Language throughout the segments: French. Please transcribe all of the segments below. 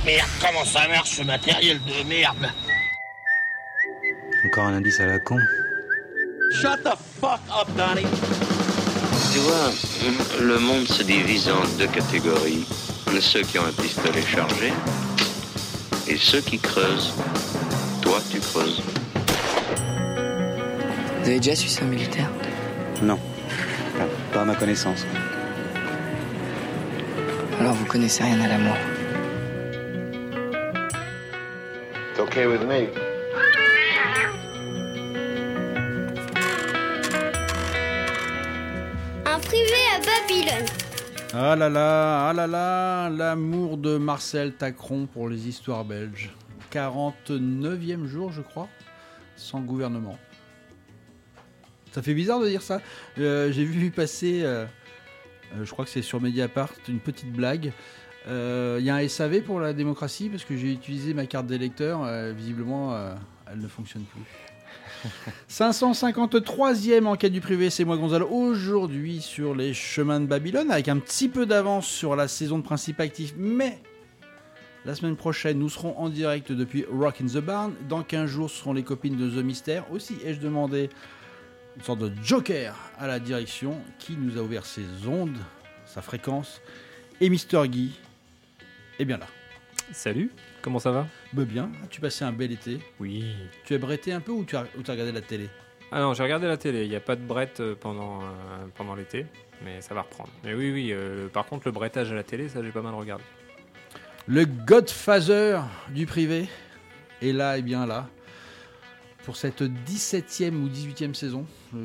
merde, comment ça marche ce matériel de merde? Encore un indice à la con. Shut the fuck up, Donnie. Tu vois, le monde se divise en deux catégories. Ceux qui ont un pistolet chargé et ceux qui creusent. Toi, tu creuses. Vous avez déjà su ça militaire? Non. Enfin, pas à ma connaissance. Alors vous connaissez rien à l'amour. It's okay with me. Un privé à Babylone. Ah là là, l'amour de Marcel Tacron pour les histoires belges. 49e jour, je crois, sans gouvernement. Ça fait bizarre de dire ça. J'ai vu passer, je crois que c'est sur Mediapart, une petite blague. Il y a un SAV pour la démocratie parce que j'ai utilisé ma carte d'électeur. Visiblement, elle ne fonctionne plus. 553e enquête du privé, c'est moi Gonzalo. Aujourd'hui sur les chemins de Babylone, avec un petit peu d'avance sur la saison de Principe Actif, mais la semaine prochaine, nous serons en direct depuis Rock in the Barn. Dans 15 jours, ce seront les copines de The Mystère. Aussi, ai-je demandé une sorte de joker à la direction qui nous a ouvert ses ondes, sa fréquence. Et Mister Guy est bien là. Salut, comment ça va? Bah bien, tu passais un bel été. Oui. Tu es bretté un peu ou tu as regardé la télé? Ah non, j'ai regardé la télé, il n'y a pas de brette pendant l'été, mais ça va reprendre. Mais oui, par contre le brettage à la télé, ça j'ai pas mal regardé. Le Godfather du privé est là et bien là pour cette 17e ou 18e saison.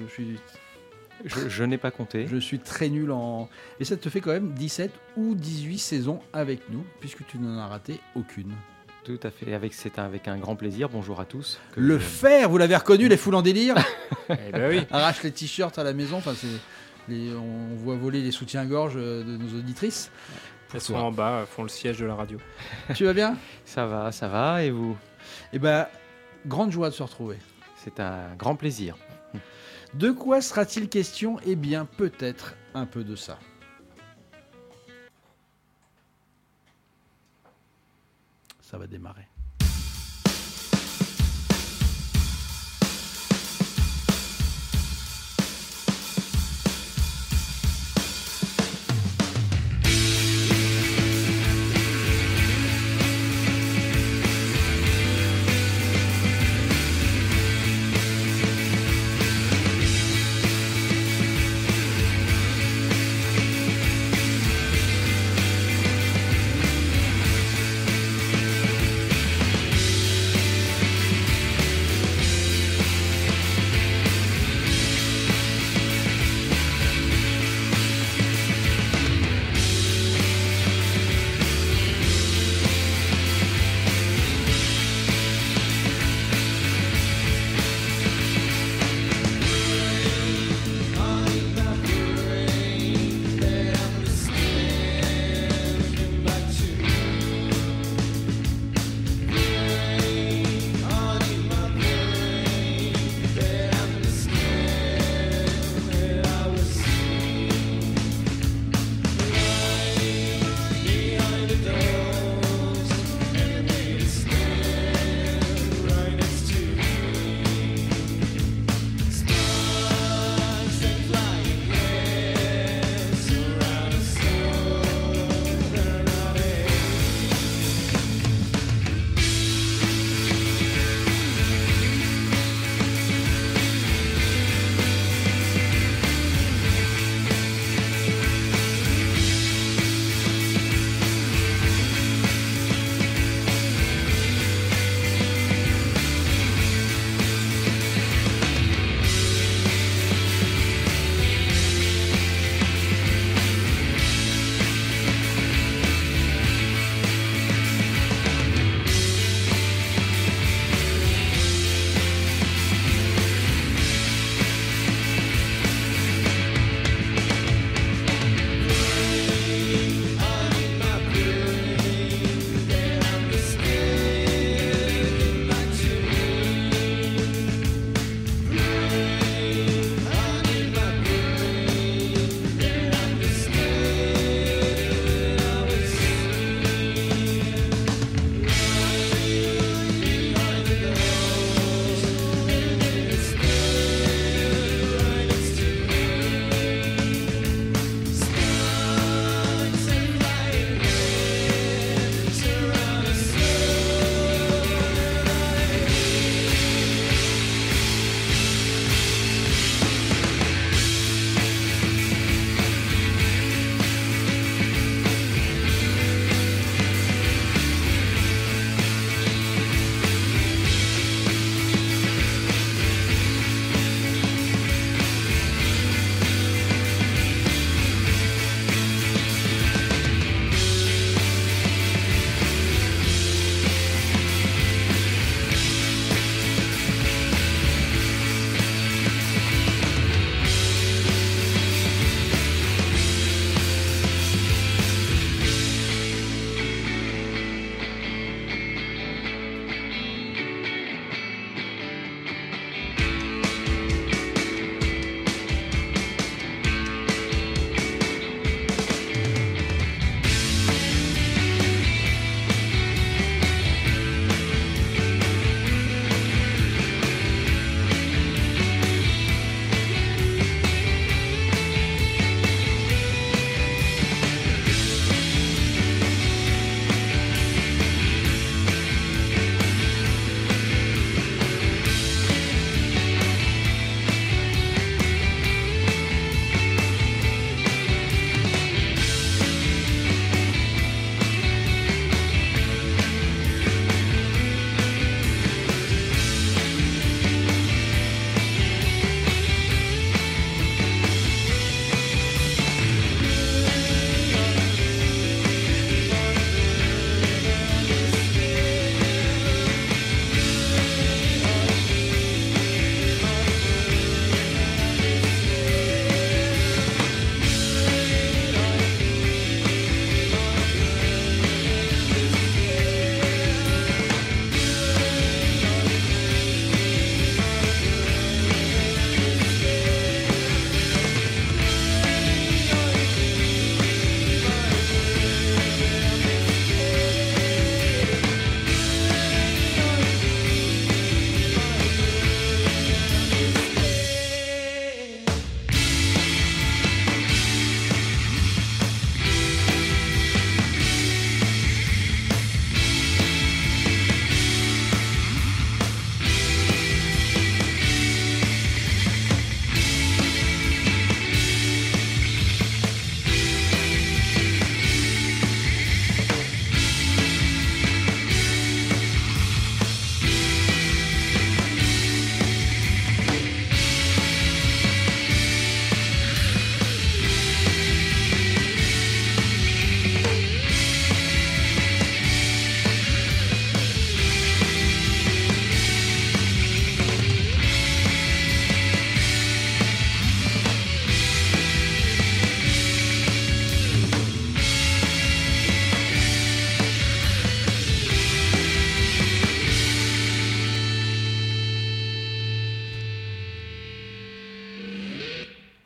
Je n'ai pas compté. Je suis très nul en... Et ça te fait quand même 17 ou 18 saisons avec nous, puisque tu n'en as raté aucune. Tout à fait, c'est avec un grand plaisir. Bonjour à tous. Le fer, vous l'avez reconnu, les foules en délire. Eh ben oui. Arrache les t-shirts à la maison, enfin, on voit voler les soutiens-gorge de nos auditrices. Elles sont en bas, font le siège de la radio. Tu vas bien? Ça va, et vous? Eh ben, grande joie de se retrouver. C'est un grand plaisir. De quoi sera-t-il question? Eh bien, peut-être un peu de ça. Ça va démarrer.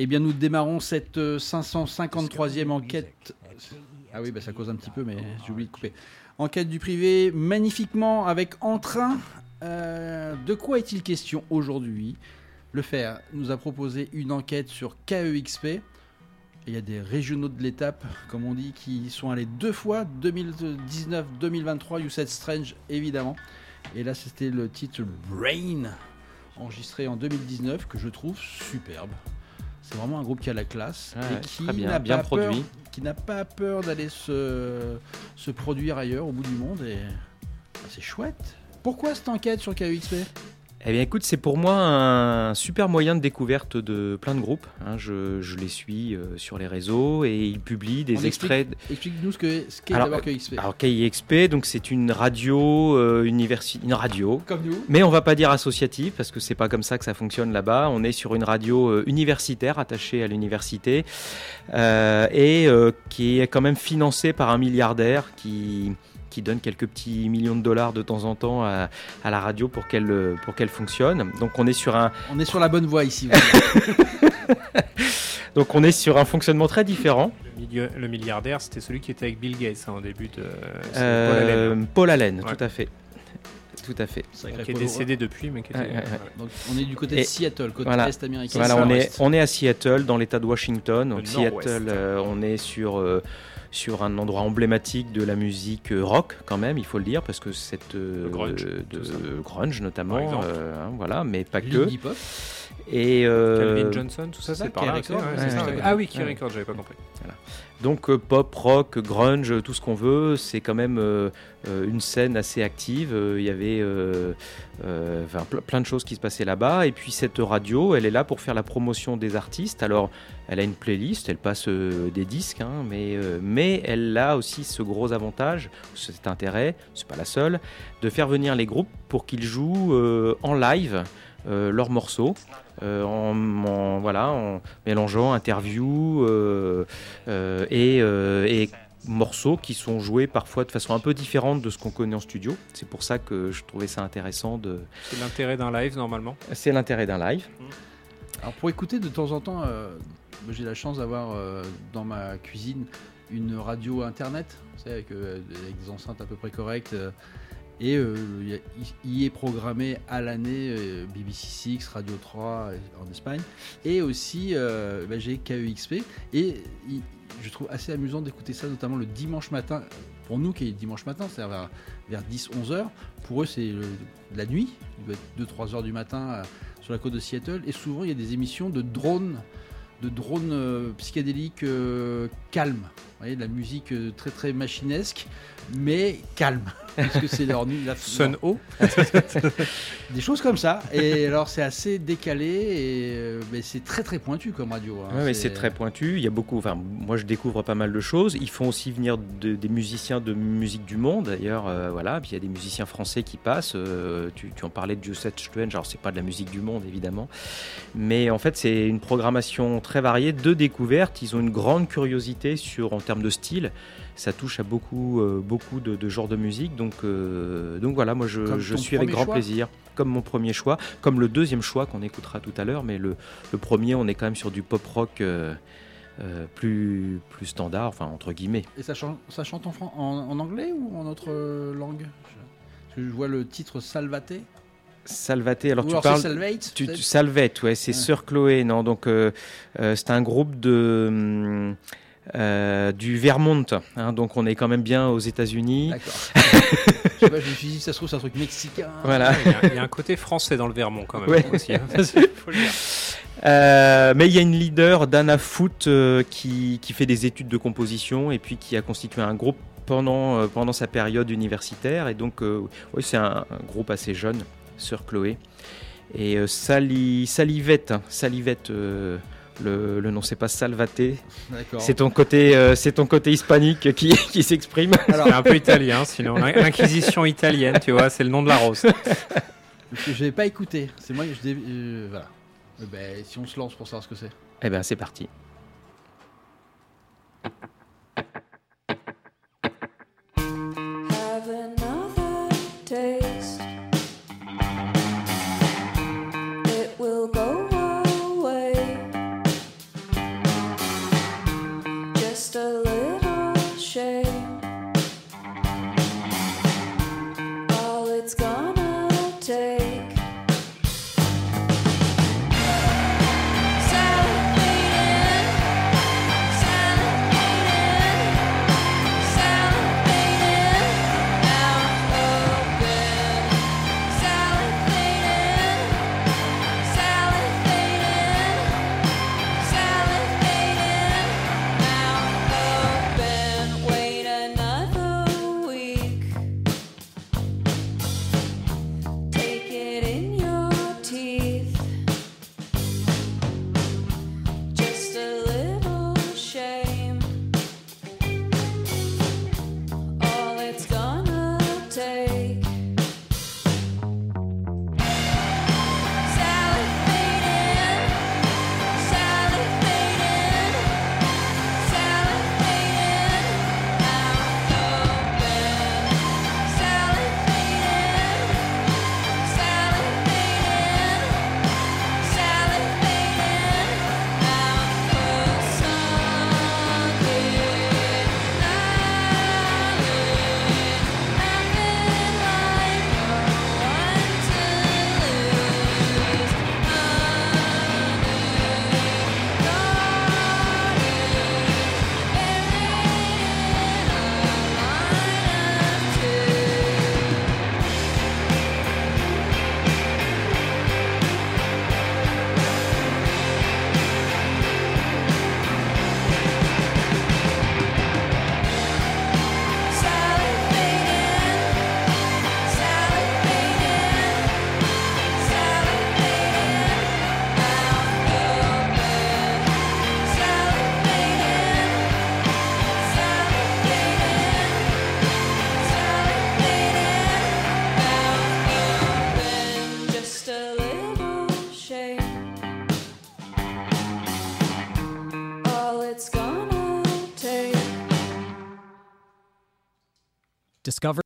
bien, nous démarrons cette 553e enquête. Ah oui, ça cause un petit peu, mais j'ai oublié de couper. Enquête du privé, magnifiquement avec entrain. De quoi est-il question aujourd'hui ? Le Fer nous a proposé une enquête sur KEXP. Il y a des régionaux de l'étape, comme on dit, qui sont allés 2 fois, 2019-2023, You Said Strange, évidemment. Et là, c'était le titre Brain, enregistré en 2019, que je trouve superbe. C'est vraiment un groupe qui a la classe et qui n'a pas peur d'aller se produire ailleurs, au bout du monde. Et c'est chouette. Pourquoi cette enquête sur KEXP ? Eh bien écoute, c'est pour moi un super moyen de découverte de plein de groupes. Je les suis sur les réseaux et ils publient des extraits. Explique-nous ce qu'est d'abord KEXP. Alors KEXP, donc c'est une radio, une radio. Comme nous. Mais on va pas dire associative parce que c'est pas comme ça que ça fonctionne là-bas. On est sur une radio universitaire attachée à l'université et qui est quand même financée par un milliardaire qui donne quelques petits millions de dollars de temps en temps à la radio pour qu'elle fonctionne. Donc on est sur la bonne voie ici. Donc on est sur un fonctionnement très différent. Le milliardaire, c'était celui qui était avec Bill Gates au début de Paul Allen, ouais. Tout à fait. Qui est décédé depuis, mais qui était... Donc on est du côté de Seattle, côté est américain. Voilà, on est à Seattle, dans l'État de Washington. Donc Seattle, on est sur un endroit emblématique de la musique rock quand même, il faut le dire, parce que cette grunge notamment, voilà, mais pas que. Hip-hop. Et Calvin Johnson, tout ça, c'est par là. Ah oui, Key Records, j'avais pas compris. Voilà. Donc pop, rock, grunge, tout ce qu'on veut, c'est quand même une scène assez active. Il y avait plein de choses qui se passaient là-bas. Et puis cette radio, elle est là pour faire la promotion des artistes. Alors, elle a une playlist, elle passe des disques, mais elle a aussi ce gros avantage, cet intérêt, c'est pas la seule, de faire venir les groupes pour qu'ils jouent en live leurs morceaux. En mélangeant interviews et morceaux qui sont joués parfois de façon un peu différente de ce qu'on connaît en studio. C'est pour ça que je trouvais ça intéressant. C'est l'intérêt d'un live normalement. C'est l'intérêt d'un live. Alors pour écouter de temps en temps, j'ai la chance d'avoir dans ma cuisine une radio internet, avec des enceintes à peu près correctes. Et il est programmé à l'année BBC Six, Radio 3 en Espagne. Et aussi, j'ai KEXP. Et je trouve assez amusant d'écouter ça, notamment le dimanche matin. Pour nous, qui est dimanche matin, c'est-à-dire vers 10-11 heures. Pour eux, c'est la nuit. Il doit être 2-3 heures du matin sur la côte de Seattle. Et souvent, il y a des émissions de drones psychédéliques calmes. Vous voyez, de la musique très très machinesque, mais calme. Parce que c'est leur nuit. Sun O. Des choses comme ça. Et alors, c'est assez décalé, mais c'est très très pointu comme radio. C'est très pointu. Il y a beaucoup. Moi, je découvre pas mal de choses. Ils font aussi venir des musiciens de musique du monde, d'ailleurs. Puis il y a des musiciens français qui passent. Tu en parlais de You Said Strange. Alors, c'est pas de la musique du monde, évidemment. Mais en fait, c'est une programmation très variée de découvertes. Ils ont une grande curiosité en termes de style. Ça touche à beaucoup de genres de musique. Donc voilà, moi je suis avec grand plaisir. Comme mon premier choix, comme le deuxième choix qu'on écoutera tout à l'heure, mais le premier, on est quand même sur du pop rock plus standard, entre guillemets. Et ça chante en anglais ou en autre langue ? Parce que je vois le titre Salvate. Salvate, alors ou tu alors parles... Salvate, Salvate, ouais, c'est Sœur Chloé, non, donc c'est un groupe du Vermont, donc on est quand même bien aux États-Unis. D'accord. Je me suis dit, ça se trouve, c'est un truc mexicain. Voilà. Il y a un côté français dans le Vermont quand même. Ouais. Aussi, faut le dire. Mais il y a une leader, Dana Foot, qui fait des études de composition et puis qui a constitué un groupe pendant sa période universitaire. Et donc, c'est un groupe assez jeune, Sœur Chloé. Et Salivette, le nom, c'est pas Salvate. D'accord. C'est ton côté hispanique qui s'exprime. Alors, c'est un peu italien, sinon l'inquisition italienne, tu vois, c'est le nom de la rose. Je n'avais pas écouté. C'est moi que voilà. Si on se lance pour savoir ce que c'est. Eh ben, c'est parti. Discover.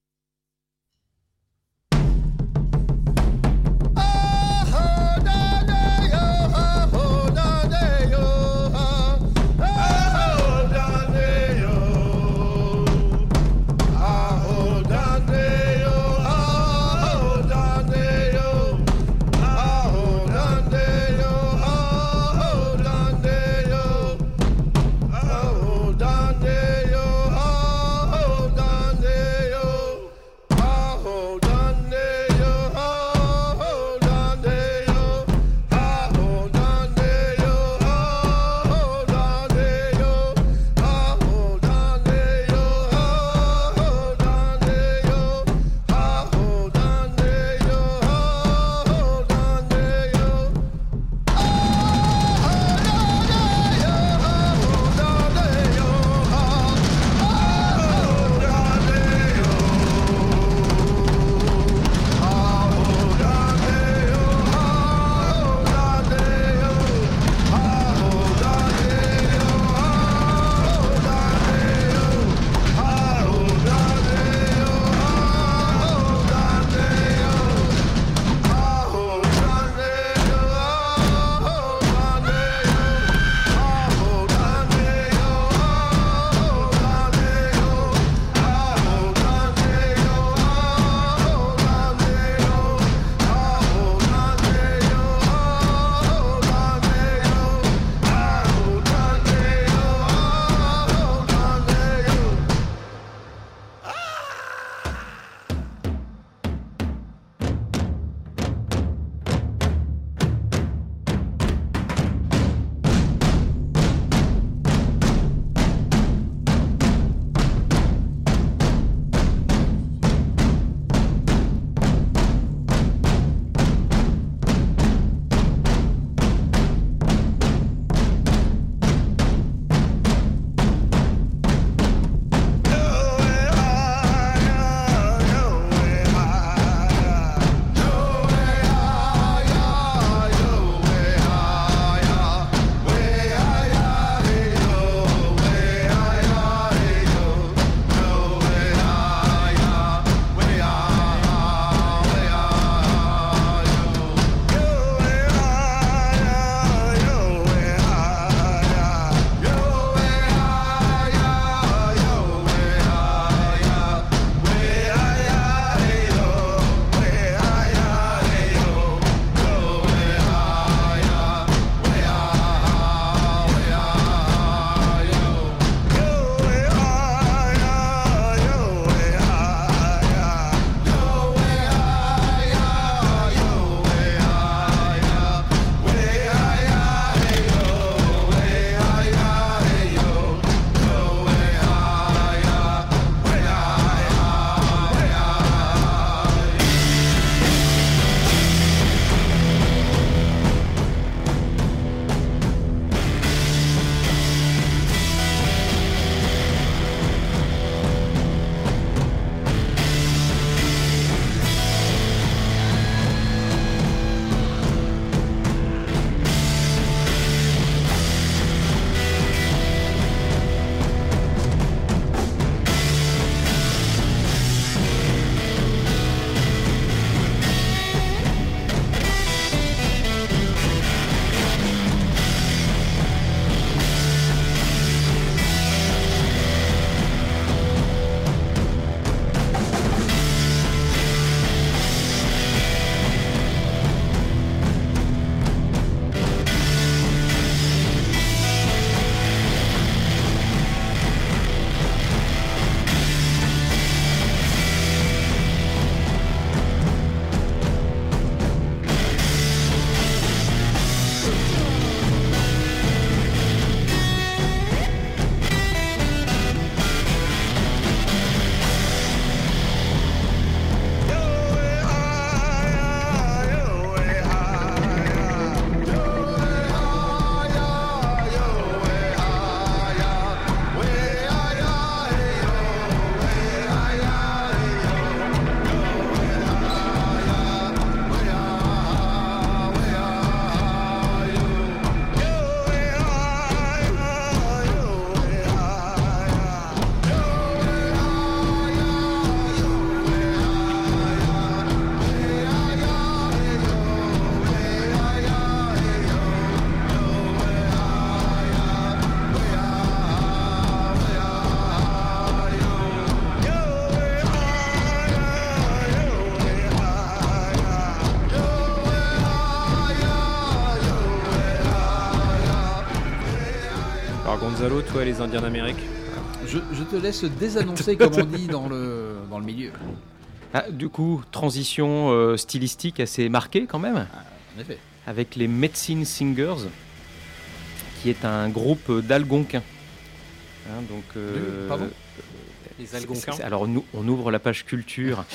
Gonzalo, toi les Indiens d'Amérique. Je te laisse désannoncer, comme on dit dans le milieu. Ah, du coup, transition stylistique assez marquée quand même, En effet. avec les Medicine Singers, qui est un groupe d'Algonquins. Donc, Pardon Les Algonquins. Alors, on ouvre la page culture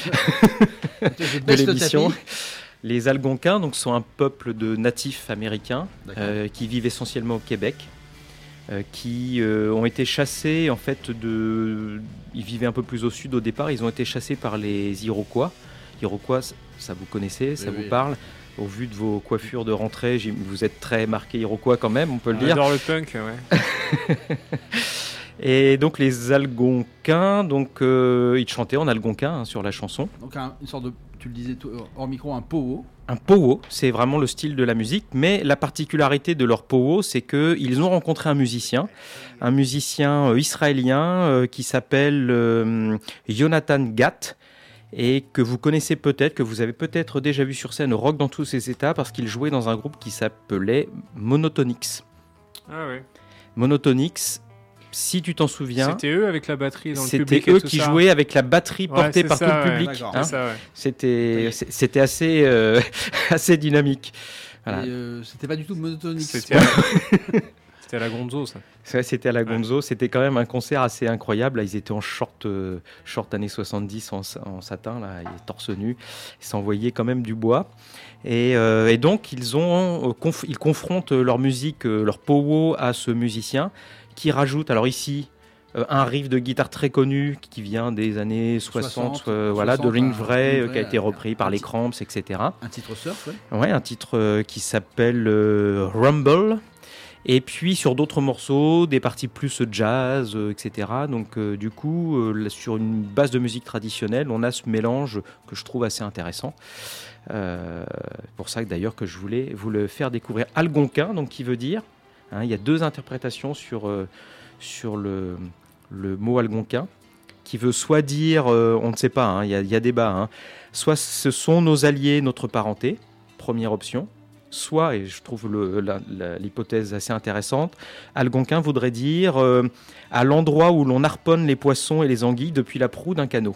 Je de baisse le l'émission. tapis. Les Algonquins donc, sont un peuple de natifs américains D'accord. qui vivent essentiellement au Québec, qui ont été chassés, en fait, ils vivaient un peu plus au sud au départ, ils ont été chassés par les Iroquois. Iroquois, ça vous connaissez, ça vous parle? Au vu de vos coiffures de rentrée, vous êtes très marqué Iroquois quand même, on peut le dire. J'adore le punk, ouais. Et donc les Algonquins, donc, ils chantaient en algonquin sur la chanson. Donc une sorte de, tu le disais hors micro, un powo. Un powo, c'est vraiment le style de la musique, mais la particularité de leur powo, c'est qu'ils ont rencontré un musicien israélien qui s'appelle Jonathan Gatt, et que vous connaissez peut-être, que vous avez peut-être déjà vu sur scène au Rock dans tous ses états, parce qu'il jouait dans un groupe qui s'appelait Monotonix. Ah ouais. Monotonix, si tu t'en souviens, C'était eux avec la batterie dans le c'était public et eux tout qui ça. jouaient avec la batterie portée c'est par ça, tout le ouais, public. d'accord. hein. C'est ça, ouais. C'était assez, assez dynamique. Voilà. Et c'était pas du tout monotonique. C'était à la Gonzo, ça. Ouais, c'était à la Gonzo, c'était quand même un concert assez incroyable. Là, ils étaient en short années 70 en satin, là, ils étaient torse nu, ils s'envoyaient quand même du bois. Et donc ils confrontent leur musique, leur powo à ce musicien qui rajoute, alors ici, un riff de guitare très connu qui vient des années 60, voilà, de Ring Vray, qui a été repris par les Cramps, etc. Un titre surf, Ouais, un titre qui s'appelle Rumble. Et puis sur d'autres morceaux, des parties plus jazz, etc. Donc du coup, sur une base de musique traditionnelle, on a ce mélange que je trouve assez intéressant. Pour ça d'ailleurs que je voulais vous le faire découvrir. Algonquin, donc qui veut dire, il y a deux interprétations sur le mot algonquin, qui veut soit dire, on ne sait pas, il y a débat, soit ce sont nos alliés, notre parenté, première option. Soit, et je trouve l'hypothèse assez intéressante, algonquin voudrait dire à l'endroit où l'on harponne les poissons et les anguilles depuis la proue d'un canot.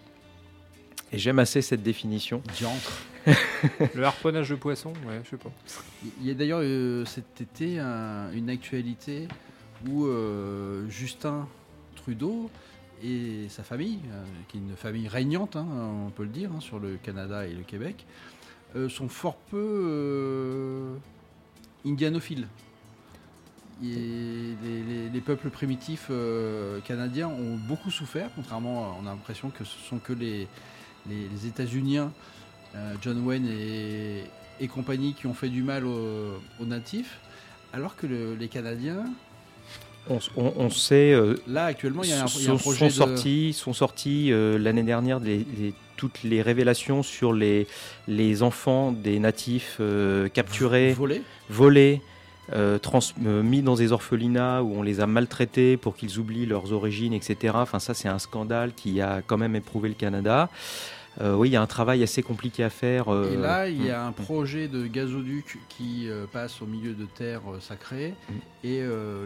Et j'aime assez cette définition. Diantre. Le harponnage de poisson, ouais, je sais pas. Il y a d'ailleurs cet été une actualité où Justin Trudeau et sa famille, qui est une famille régnante, on peut le dire, sur le Canada et le Québec, sont fort peu indianophiles. Et les peuples primitifs canadiens ont beaucoup souffert, contrairement, on a l'impression que ce sont que les États-Uniens, John Wayne et compagnie, qui ont fait du mal aux natifs, alors que les Canadiens... On sait... là, actuellement, il y a un projet sont sortis l'année dernière toutes les révélations sur les enfants des natifs capturés, volés, mis dans des orphelinats où on les a maltraités pour qu'ils oublient leurs origines, etc. Enfin, ça, c'est un scandale qui a quand même éprouvé le Canada. Oui, il y a un travail assez compliqué à faire. Et là, il y a un projet de gazoduc qui passe au milieu de terres sacrées, et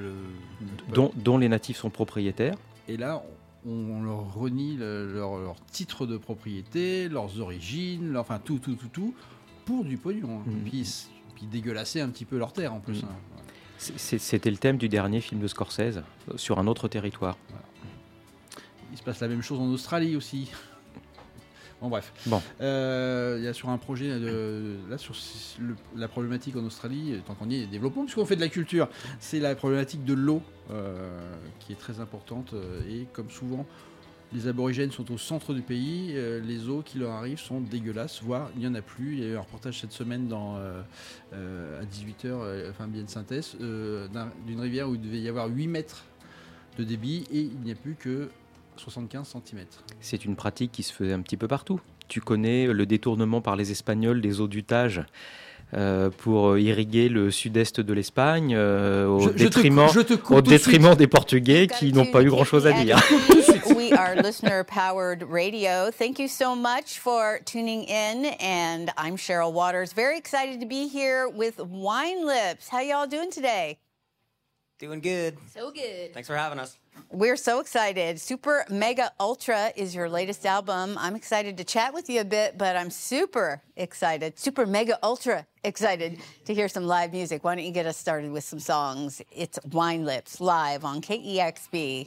dont les natifs sont propriétaires. Et là, on leur renie leur titre de propriété, leurs origines, enfin tout, pour du pognon. Puis dégueulasser un petit peu leur terre en plus. C'était le thème du dernier film de Scorsese, sur un autre territoire. Voilà. Il se passe la même chose en Australie aussi. Bon, bref. Il y a sur un projet, là, sur la problématique en Australie, tant qu'on y est, développons, puisqu'on fait de la culture, c'est la problématique de l'eau qui est très importante. Et comme souvent, les aborigènes sont au centre du pays, les eaux qui leur arrivent sont dégueulasses, voire il n'y en a plus. Il y a eu un reportage cette semaine à 18h, enfin bien de synthèse, d'une rivière où il devait y avoir 8 mètres de débit et il n'y a plus que 75 cm. C'est une pratique qui se faisait un petit peu partout. Tu connais le détournement par les Espagnols des eaux du Tage pour irriguer le sud-est de l'Espagne au détriment des Portugais qui n'ont pas eu grand-chose à dire. We are listener-powered radio. Thank you so much for tuning in, and I'm Cheryl Waters. Very excited to be here with Wine Lips. How y'all doing today? Doing good. So good. Thanks for having us. We're so excited. Super Mega Ultra is your latest album. I'm excited to chat with you a bit, but I'm super excited, super mega ultra excited to hear some live music. Why don't you get us started with some songs? It's Wine Lips live on KEXP.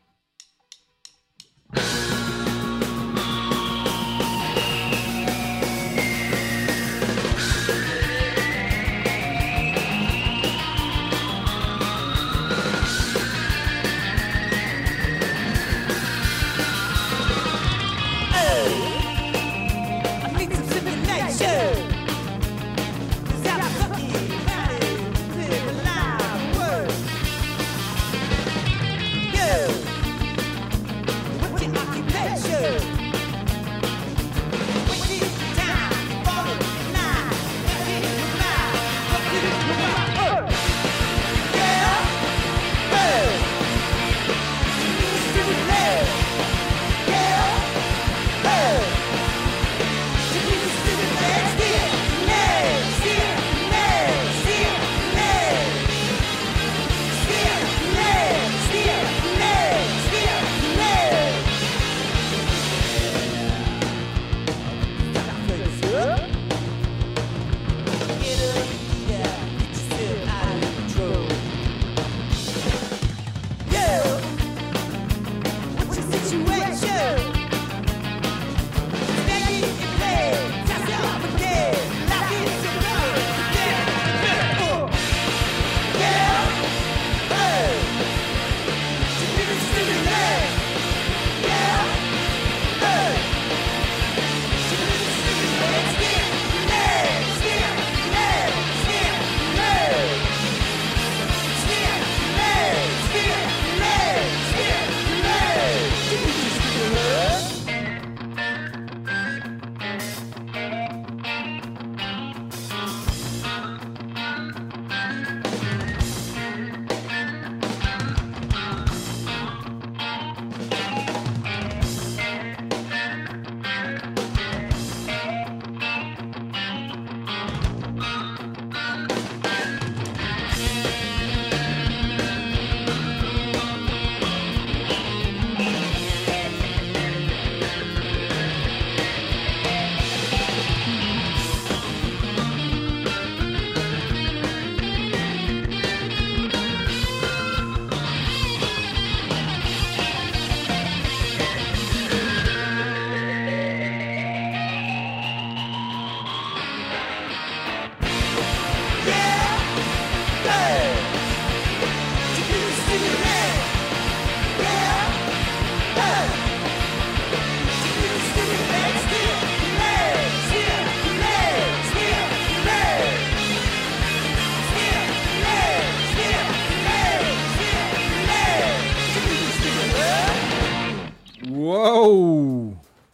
Wow!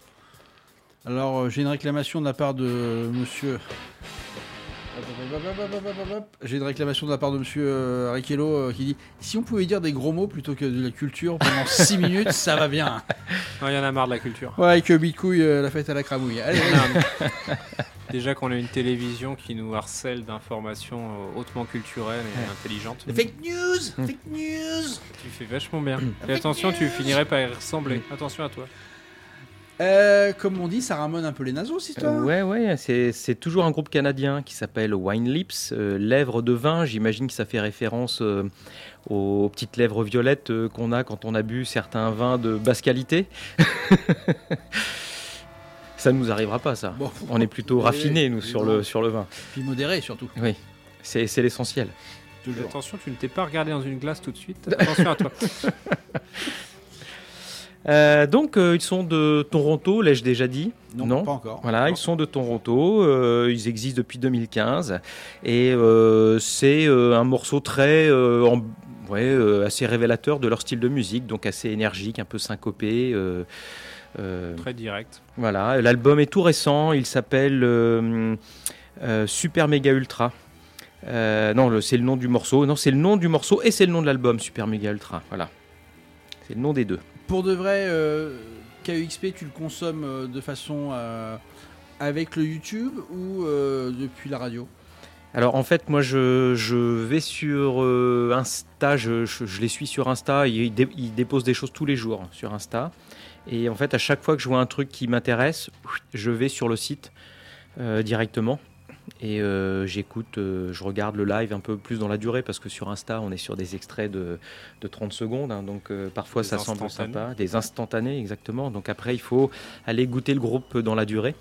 Alors, j'ai une réclamation de la part de monsieur. J'ai une réclamation de la part de monsieur Riquello qui dit si on pouvait dire des gros mots plutôt que de la culture pendant 6 minutes, ça va bien. Il y en a marre de la culture. Ouais, que Bitcouille, la fête à la cramouille. Allez, Déjà qu'on a une télévision qui nous harcèle d'informations hautement culturelles et intelligentes. Fake news! Fake news! Tu fais vachement bien. Fais attention, tu finirais par y ressembler. Attention à toi. Comme on dit, ça ramène un peu les nasos, cette histoire. Ouais, c'est toujours un groupe canadien qui s'appelle Wine Lips, lèvres de vin. J'imagine que ça fait référence aux petites lèvres violettes qu'on a quand on a bu certains vins de basse qualité. Ça ne nous arrivera pas, ça. Bon, on est plutôt raffinés, nous, sur le vin. Puis modéré, surtout. Oui, c'est l'essentiel. Toujours. Attention, tu ne t'es pas regardé dans une glace tout de suite. Attention à toi. Donc ils sont de Toronto, l'ai-je déjà dit? Non, pas encore. Voilà, ils sont de Toronto, ils existent depuis 2015 et c'est un morceau très assez révélateur de leur style de musique, donc assez énergique, un peu syncopé. Très direct. Voilà, l'album est tout récent, il s'appelle Super Mega Ultra. Non, c'est le nom du morceau. Non, c'est le nom du morceau et c'est le nom de l'album, Super Mega Ultra. Voilà, c'est le nom des deux. Pour de vrai, KEXP, tu le consommes de façon avec le YouTube ou depuis la radio? Alors en fait, moi je vais sur Insta, je les suis sur Insta, ils déposent des choses tous les jours sur Insta. Et en fait, à chaque fois que je vois un truc qui m'intéresse, je vais sur le site directement. Et j'écoute, je regarde le live un peu plus dans la durée, parce que sur Insta, on est sur des extraits de 30 secondes. Hein, donc parfois ça semble sympa. Des instantanés, exactement. Donc après, il faut aller goûter le groupe dans la durée.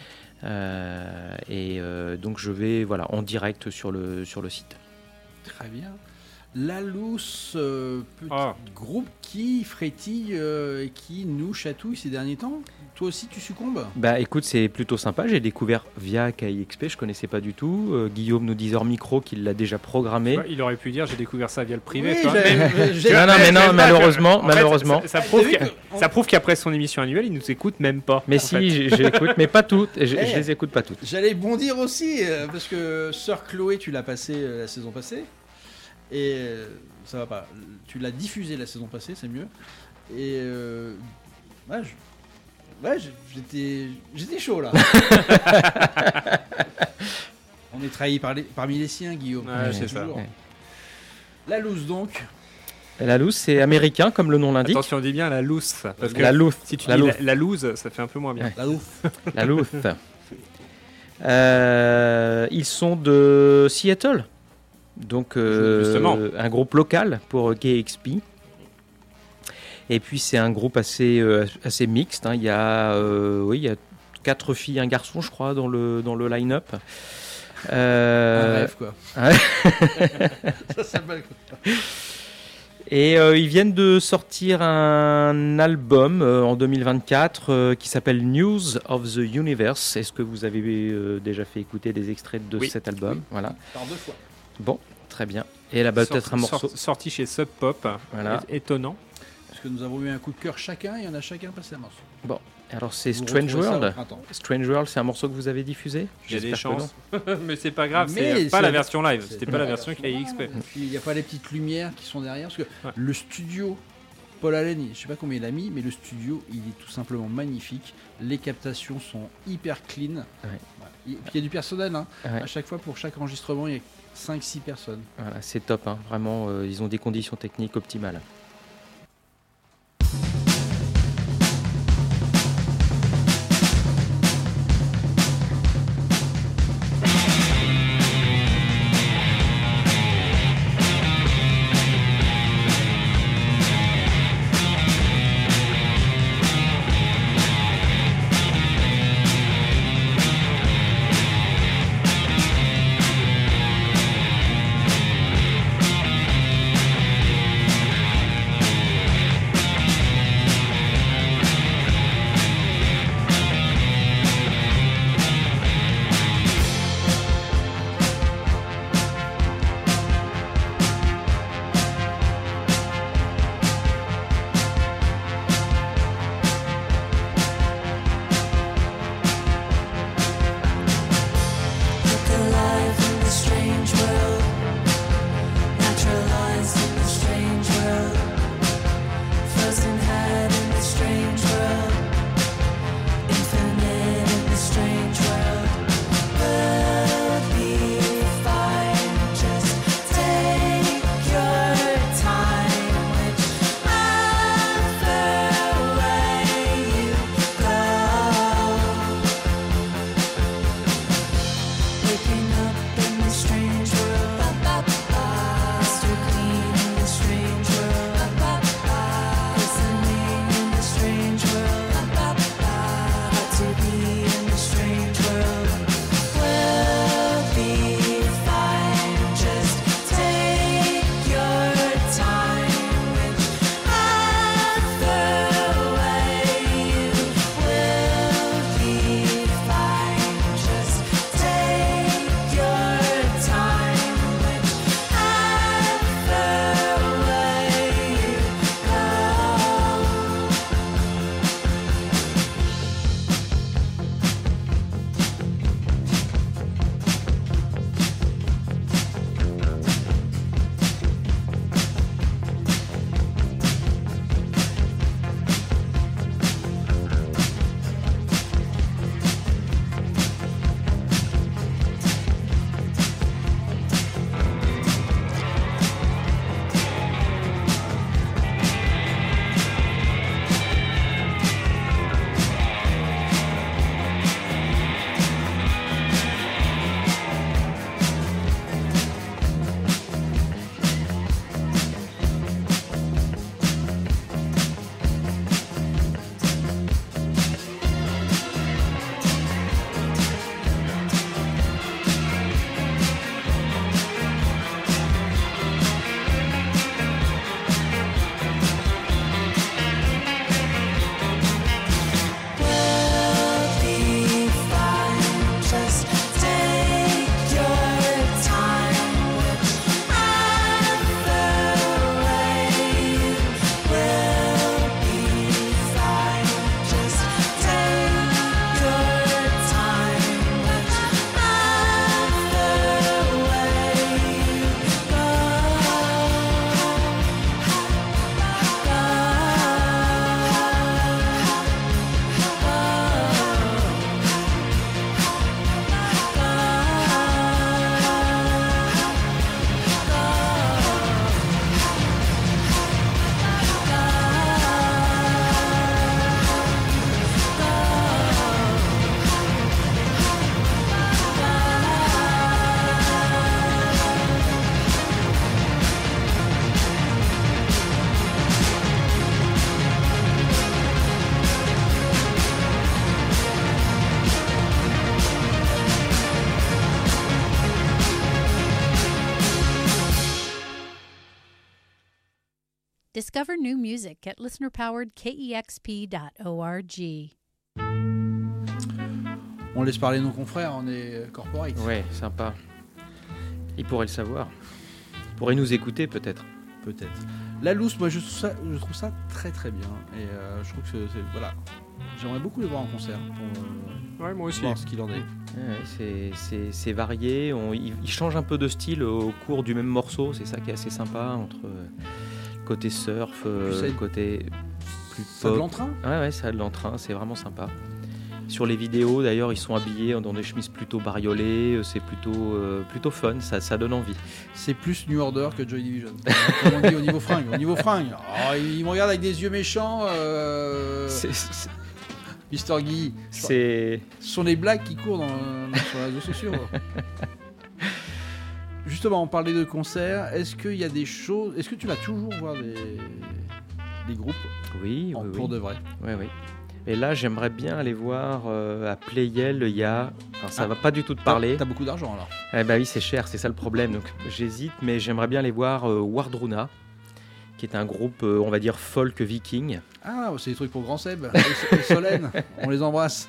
Donc je vais en direct sur le site. Très bien. La Loose, petit groupe qui frétille et qui nous chatouille ces derniers temps. Toi aussi, tu succombes ? Bah écoute, c'est plutôt sympa. J'ai découvert via KIXP, je connaissais pas du tout. Guillaume nous disait hors micro qu'il l'a déjà programmé. Il aurait pu dire j'ai découvert ça via le privé. Oui, non, malheureusement. Ça prouve qu'après son émission annuelle, il nous écoute même pas. Mais si, j'écoute, mais pas toutes. Je les écoute pas toutes. J'allais bondir aussi parce que Sœur Chloé, tu l'as passé la saison passée. Et ça va pas. Tu l'as diffusé la saison passée, c'est mieux. Et j'étais chaud là. On est trahi parmi les siens, Guillaume. Ouais, c'est ça. Ouais. La Loose donc. La loose, c'est américain comme le nom l'indique. Attention, on dit bien la loose. Parce que la loose. Si tu dis la loose, ça fait un peu moins bien. Ouais. La Loose. La loose. Ils sont de Seattle. Donc un groupe local pour KXP. Et puis c'est un groupe assez mixte. Hein. Il y a 4 filles, un garçon, je crois, dans le line-up. Un rêve quoi. Ça s'appelle quoi. Et ils viennent de sortir un album en 2024 qui s'appelle News of the Universe. Est-ce que vous avez déjà fait écouter des extraits de cet album ? Oui. Voilà. Par 2 fois. Bon, très bien. Et là, peut-être un morceau. Sorti chez Sub Pop. Voilà. Étonnant. Parce que nous avons eu un coup de cœur chacun et on a chacun passé un morceau. Bon, alors c'est Vous Strange retrouvez ça au World. printemps. Strange World, c'est un morceau que vous avez diffusé ? Il y a des J'espère que chances. Mais c'est pas grave, Mais c'est pas c'est- la version live. c'est C'était pas pas la la version version KIXP. Et puis il n'y a pas les petites lumières qui sont derrière. Parce que le studio, Paul Allen, je sais pas combien il a mis, mais le studio, il est tout simplement magnifique. Les captations sont hyper clean. Ouais. Voilà. Et puis il y a du personnel. Hein. Ouais. À chaque fois, pour chaque enregistrement, il y a 5-6 personnes. Voilà, c'est top, hein. Vraiment, ils ont des conditions techniques optimales. Discover new music at listenerpoweredkexp.org. On laisse parler nos confrères, on est corporate. Ouais, sympa. Ils pourraient le savoir. Ils pourraient nous écouter peut-être. Peut-être. La loose, moi je trouve ça très très bien. Et je trouve que voilà. J'aimerais beaucoup les voir en concert pour moi aussi. voir ce qu'il en est. Ouais, c'est varié. Ils changent un peu de style au cours du même morceau. C'est ça qui est assez sympa entre côté surf, côté plus pop. Ça a de l'entrain. Ouais, ça a de l'entrain. C'est vraiment sympa. Sur les vidéos, d'ailleurs, ils sont habillés dans des chemises plutôt bariolées. C'est plutôt fun. Ça donne envie. C'est plus New Order que Joy Division. Comme on dit au niveau fringue. Oh, ils me regardent avec des yeux méchants. Mr. Guy. Ce sont les blagues qui courent sur les réseaux sociaux. Justement, on parlait de concerts. Est-ce qu'il y a des choses... Est-ce que tu vas toujours voir des groupes pour de vrai? Oui. Et là, j'aimerais bien aller voir à Playel. Il y a... Alors, ça va pas du tout te parler. T'as beaucoup d'argent alors. Oui, c'est cher, c'est ça le problème. Donc j'hésite, mais j'aimerais bien aller voir Wardruna, qui est un groupe, on va dire, folk viking. Ah, c'est des trucs pour Grand Seb et Solène. On les embrasse.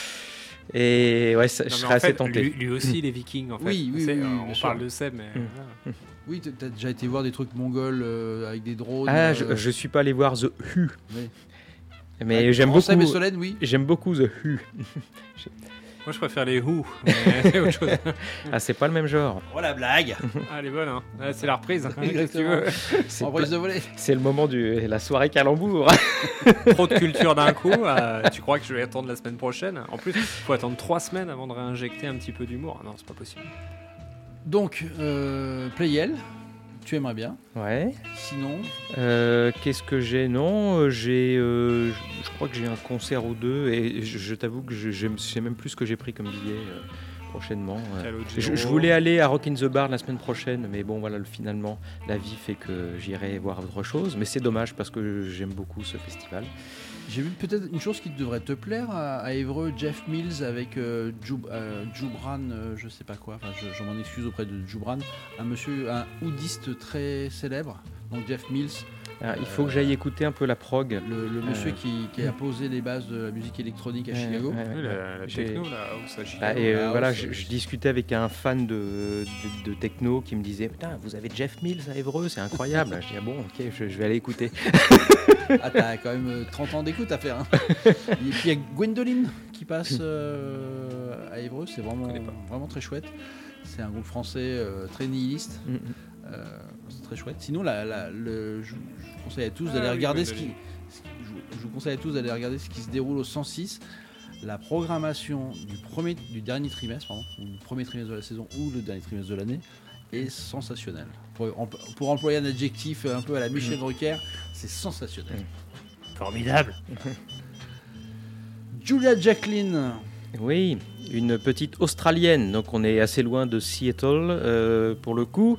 Et ouais, je serais assez tenté. Lui aussi, les Vikings, en fait. Oui, on parle de Seb, mais... Oui, t'as déjà été voir des trucs mongols avec des drones. Je suis pas allé voir The Who. Oui. Mais j'aime beaucoup. Seb et Solène, oui. J'aime beaucoup The Who. Moi, je préfère les Who, mais c'est autre chose. C'est pas le même genre. Oh la blague. Elle est bonne, hein. C'est la reprise. Qu'est-ce que tu veux? En reprise de volée. C'est le moment de la soirée calembour. Trop de culture d'un coup. Tu crois que je vais attendre la semaine prochaine? En plus, il faut attendre 3 semaines avant de réinjecter un petit peu d'humour. Non, c'est pas possible. Donc, Playel, tu aimerais bien. Ouais. Sinon qu'est-ce que j'ai? Non, je crois que j'ai un concert ou deux et je t'avoue que je sais même plus ce que j'ai pris comme billet prochainement. Je voulais aller à Rock in the Bar la semaine prochaine, mais bon voilà, finalement la vie fait que j'irai voir autre chose. Mais c'est dommage parce que j'aime beaucoup ce festival. J'ai vu peut-être une chose qui devrait te plaire à Évreux, Jeff Mills avec Joubran, je sais pas quoi, enfin je m'en excuse auprès de Joubran, un oudiste très célèbre, donc Jeff Mills. Il faut que j'aille écouter un peu la prog. Le monsieur qui a posé les bases de la musique électronique à Chicago. La techno, la house à Chicago. Voilà, je discutais avec un fan de techno qui me disait « Putain, vous avez Jeff Mills à Évreux, c'est incroyable !» Je dis « Ah bon, ok, je vais aller écouter. » Ah, t'as quand même 30 ans d'écoute à faire. Hein. Et puis il y a Gwendoline qui passe à Évreux, c'est vraiment très chouette. C'est un groupe français très nihiliste. C'est très chouette. Sinon, je vous conseille à tous d'aller regarder je vous conseille à tous d'aller regarder ce qui se déroule au 106. La programmation du dernier trimestre, ou du premier trimestre de la saison ou le dernier trimestre de l'année est sensationnel. Pour employer un adjectif un peu à la Michel Drucker, c'est sensationnel. Formidable. Julia Jacqueline. Oui, une petite Australienne, donc on est assez loin de Seattle pour le coup.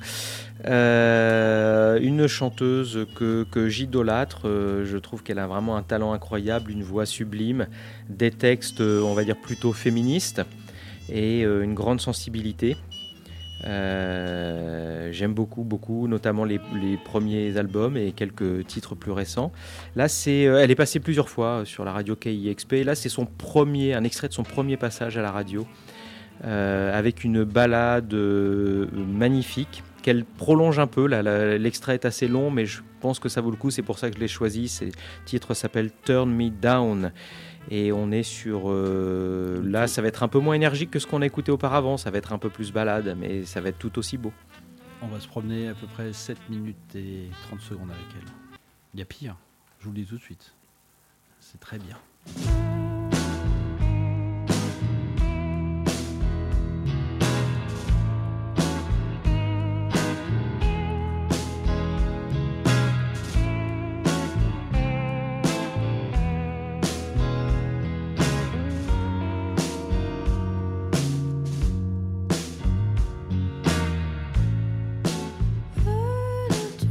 Une chanteuse que j'idolâtre, je trouve qu'elle a vraiment un talent incroyable, une voix sublime, des textes on va dire plutôt féministes et une grande sensibilité. J'aime beaucoup, notamment les premiers albums et quelques titres plus récents. Là, elle est passée plusieurs fois sur la radio KIXP. Là, c'est un extrait de son premier passage à la radio, avec une ballade magnifique qu'elle prolonge un peu. L'extrait est assez long, mais je pense que ça vaut le coup. C'est pour ça que je l'ai choisi. Ce titre s'appelle Turn Me Down. Et on est sur... là, ça va être un peu moins énergique que ce qu'on a écouté auparavant. Ça va être un peu plus balade, mais ça va être tout aussi beau. On va se promener à peu près 7 minutes et 30 secondes avec elle. Il y a pire, je vous le dis tout de suite. C'est très bien.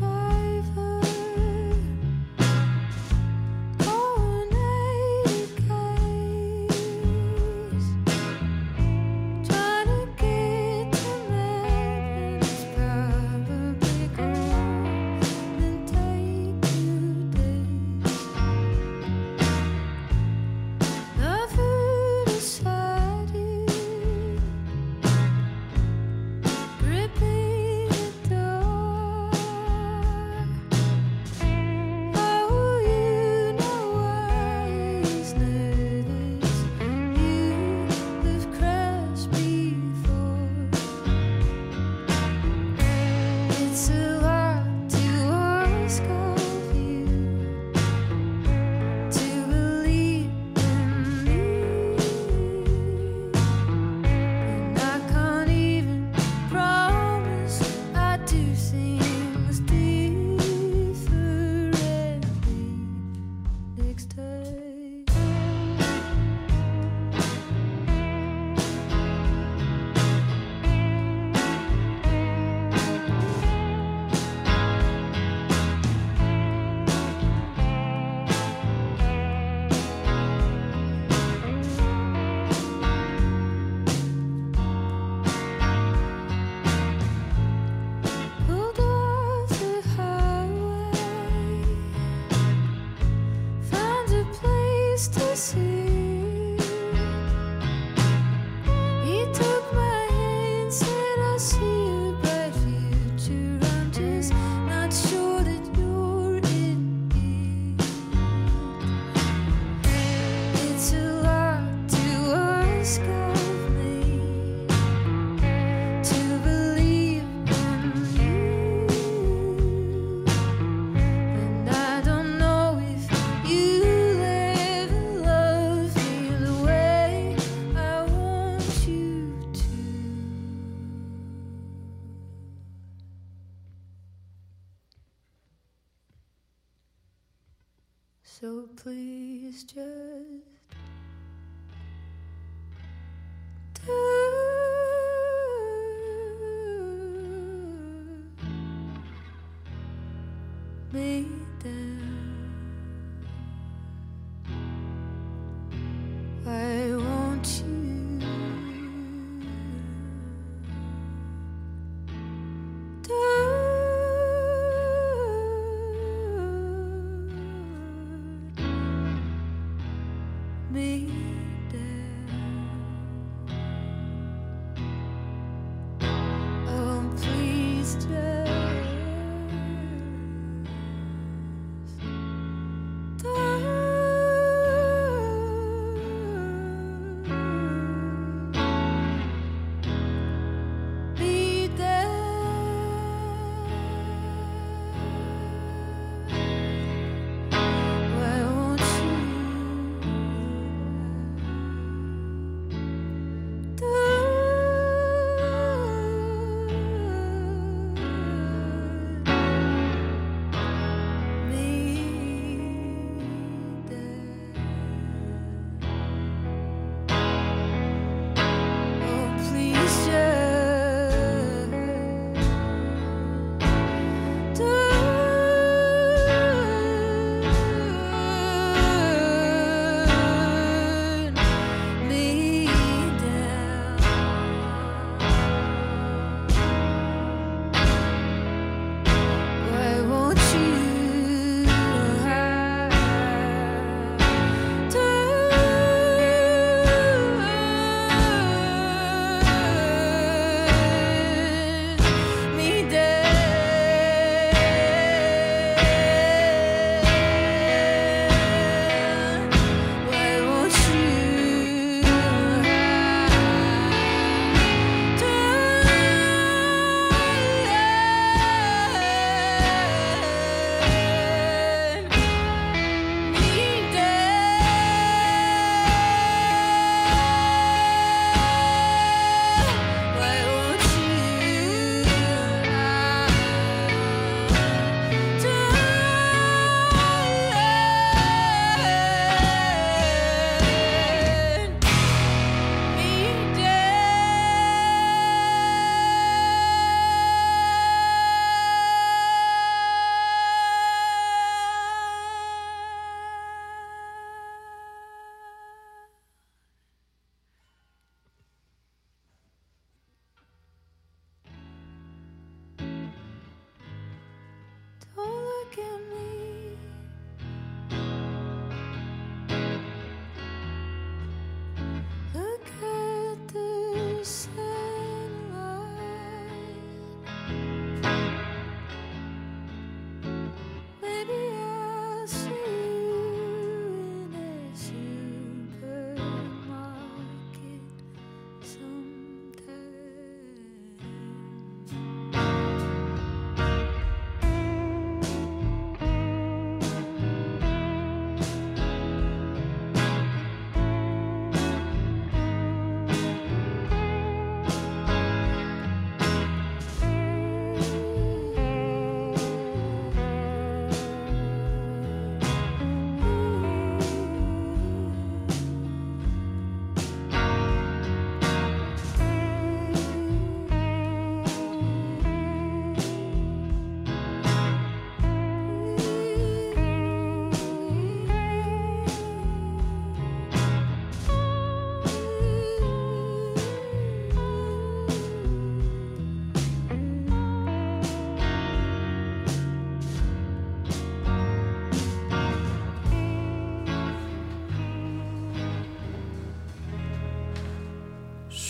Driver, oh, an 80 car. So please just turn me down. Why won't you me down? Oh, please just me down. Why won't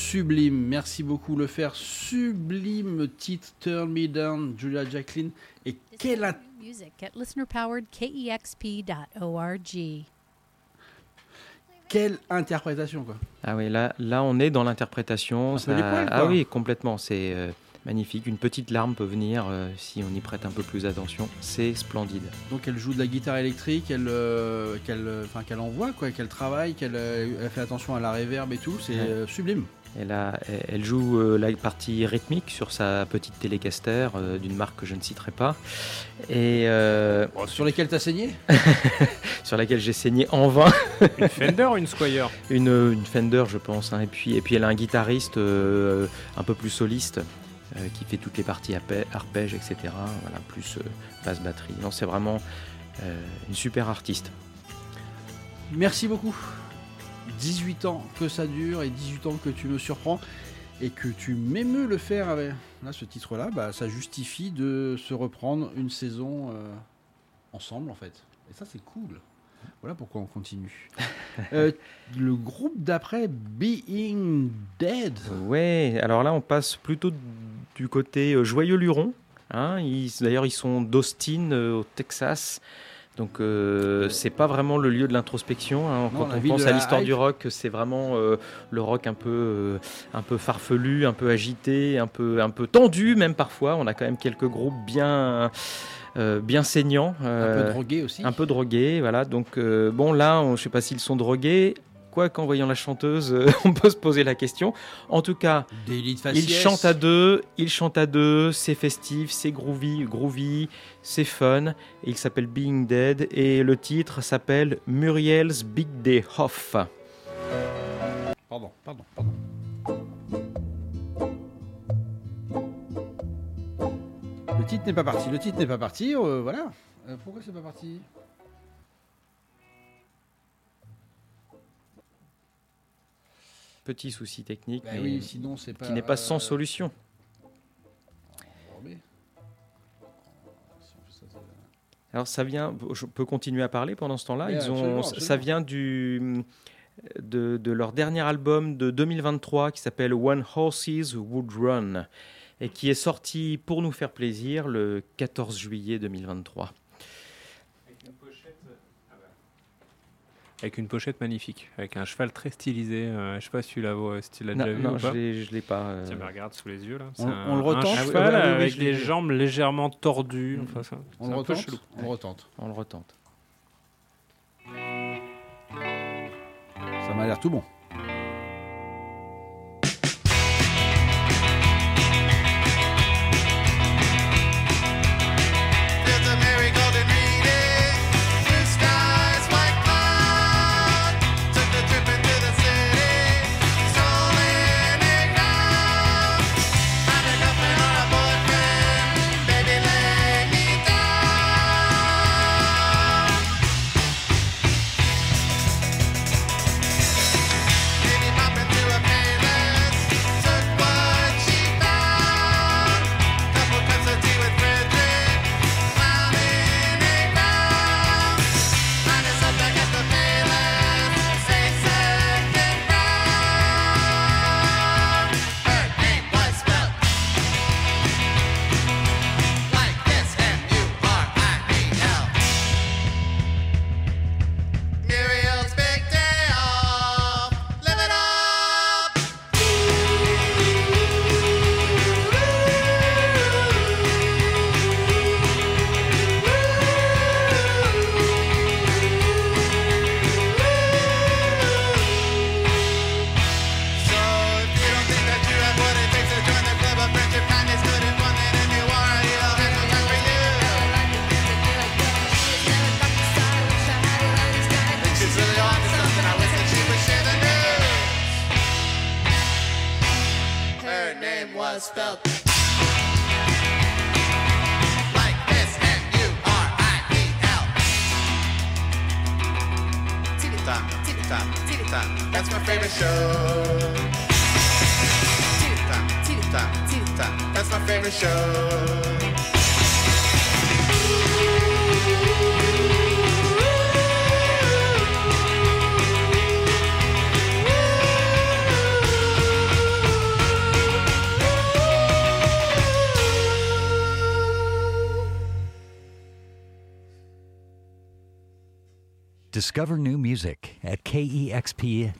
sublime. Merci beaucoup, le faire sublime titre Turn Me Down, Julia Jacqueline. Et quelle Music at listenerpoweredkexp.org. Quelle interprétation, quoi. Ah oui, là on est dans l'interprétation. Ça fait les poils, quoi. Ah oui, complètement. C'est magnifique. Une petite larme peut venir si on y prête un peu plus attention. C'est splendide. Donc elle joue de la guitare électrique, qu'elle envoie, quoi, qu'elle travaille, elle fait attention à la réverb et tout. C'est sublime. Elle joue la partie rythmique sur sa petite Telecaster d'une marque que je ne citerai pas. Et sur lesquelles tu as saigné sur laquelle j'ai saigné en vain. Une Fender ou une Squier? Une Fender, je pense. Hein. Et puis elle a un guitariste un peu plus soliste qui fait toutes les parties arpèges, etc. Voilà, plus basse batterie. Non, c'est vraiment une super artiste. Merci beaucoup. 18 ans que ça dure et 18 ans que tu me surprends et que tu m'émeus le faire avec là, ce titre-là, bah, ça justifie de se reprendre une saison ensemble en fait. Et ça c'est cool. Voilà pourquoi on continue. Le groupe d'après, Being Dead. Ouais, alors là on passe plutôt du côté Joyeux Luron. Hein, d'ailleurs ils sont d'Austin au Texas. Donc c'est pas vraiment le lieu de l'introspection. Hein. Quand on pense à l'histoire du rock, c'est vraiment le rock un peu farfelu, un peu agité, un peu tendu même parfois. On a quand même quelques groupes bien saignants. Un peu drogués aussi. Un peu drogués, voilà. Donc bon là, je sais pas s'ils sont drogués. Quoi qu'en voyant la chanteuse, on peut se poser la question. En tout cas, ils chantent à deux, c'est festif, c'est groovy, c'est fun. Et il s'appelle Being Dead et le titre s'appelle Muriel's Big Day Off. Pardon. Le titre n'est pas parti, voilà. Pourquoi c'est pas parti ? Petit souci technique, mais oui, sinon c'est pas, qui n'est pas sans solution. Alors ça vient, je peux continuer à parler pendant ce temps-là. Oui, absolument. Ça vient de leur dernier album de 2023 qui s'appelle When Horses Would Run et qui est sorti pour nous faire plaisir le 14 juillet 2023. Avec une pochette magnifique, avec un cheval très stylisé. Je sais pas si tu l'as déjà vu non, ou pas. Je l'ai pas. Tiens, mais regarde sous les yeux là. On le retente. Un cheval avec des jambes légèrement tordues. Enfin, on le retente. On le retente. Ça m'a l'air tout bon. That's my favorite show. Tick-tock, that's my favorite show. Discover new music at kexp.org.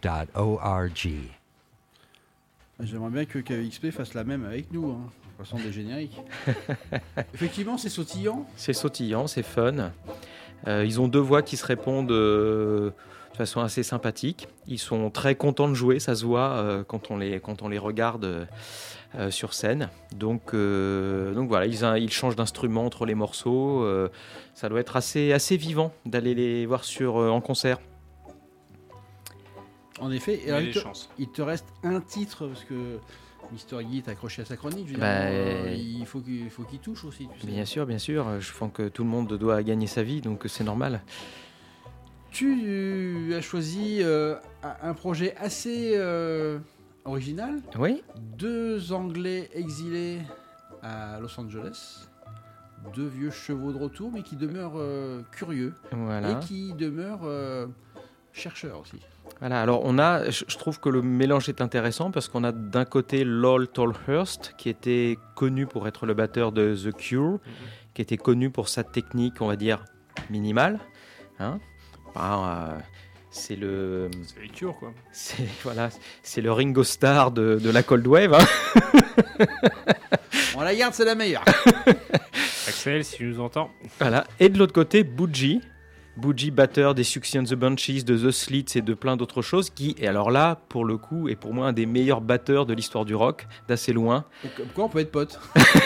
J'aimerais bien que KEXP fasse la même avec nous, hein, en façon des génériques. Effectivement, c'est sautillant. C'est sautillant, c'est fun. Ils ont deux voix qui se répondent de façon assez sympathique. Ils sont très contents de jouer, ça se voit quand on les regarde sur scène. Donc voilà, ils changent d'instrument entre les morceaux. Ça doit être assez vivant d'aller les voir en concert. En effet, et alors, il te reste un titre, parce que Mr. Guy est accroché à sa chronique. Il faut qu'il touche aussi. Tu sais. Bien sûr. Je pense que tout le monde doit gagner sa vie, donc c'est normal. Tu as choisi un projet assez original. Oui. 2 Anglais exilés à Los Angeles. 2 vieux chevaux de retour, mais qui demeurent curieux. Voilà. Et qui demeurent chercheurs aussi. Voilà, alors je trouve que le mélange est intéressant parce qu'on a d'un côté Lol Tolhurst qui était connu pour être le batteur de The Cure, qui était connu pour sa technique, on va dire, minimale. Hein. C'est les Cure, quoi. C'est le Ringo Starr de la Cold Wave. Hein. On la garde, c'est la meilleure. Axel, si tu nous entends. Voilà. Et de l'autre côté, Boogie, batteur des Siouxsie and the Banshees, de The Slits et de plein d'autres choses, qui, et alors là, pour le coup, est pour moi un des meilleurs batteurs de l'histoire du rock, d'assez loin. Comme quoi on peut être potes.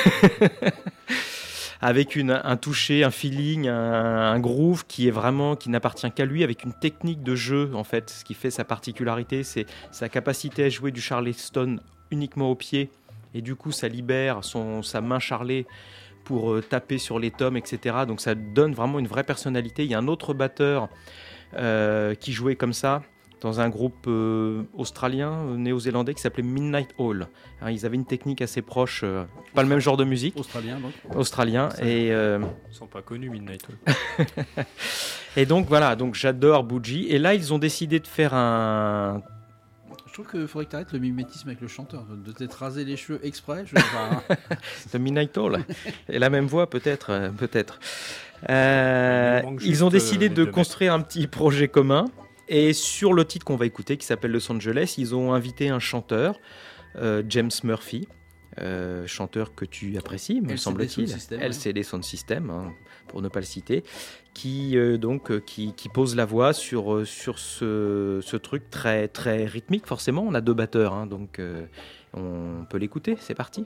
Avec un toucher, un feeling, un groove qui n'appartient qu'à lui, avec une technique de jeu, en fait. Ce qui fait sa particularité, c'est sa capacité à jouer du charleston uniquement au pied, et du coup, ça libère sa main charlée pour taper sur les tomes, etc. Donc ça donne vraiment une vraie personnalité. Il y a un autre batteur qui jouait comme ça dans un groupe australien, néo-zélandais qui s'appelait Midnight Oil. Hein, ils avaient une technique assez proche, pas le même genre de musique. Australien. Et ils sont pas connus, Midnight Oil. Et donc voilà, j'adore Boogie. Et là, ils ont décidé de faire un... Je trouve qu'il faudrait que tu arrêtes le mimétisme avec le chanteur, de t'être rasé les cheveux exprès. The Midnight Oil. Et la même voix, peut-être. Ils ont décidé de construire un petit projet commun. Et sur le titre qu'on va écouter, qui s'appelle Los Angeles, ils ont invité un chanteur, James Murphy, chanteur que tu apprécies, me semble-t-il. LCD Sound System, hein, pour ne pas le citer, qui pose la voix sur ce truc très, très rythmique. Forcément, on a 2 batteurs, hein, donc on peut l'écouter. C'est parti.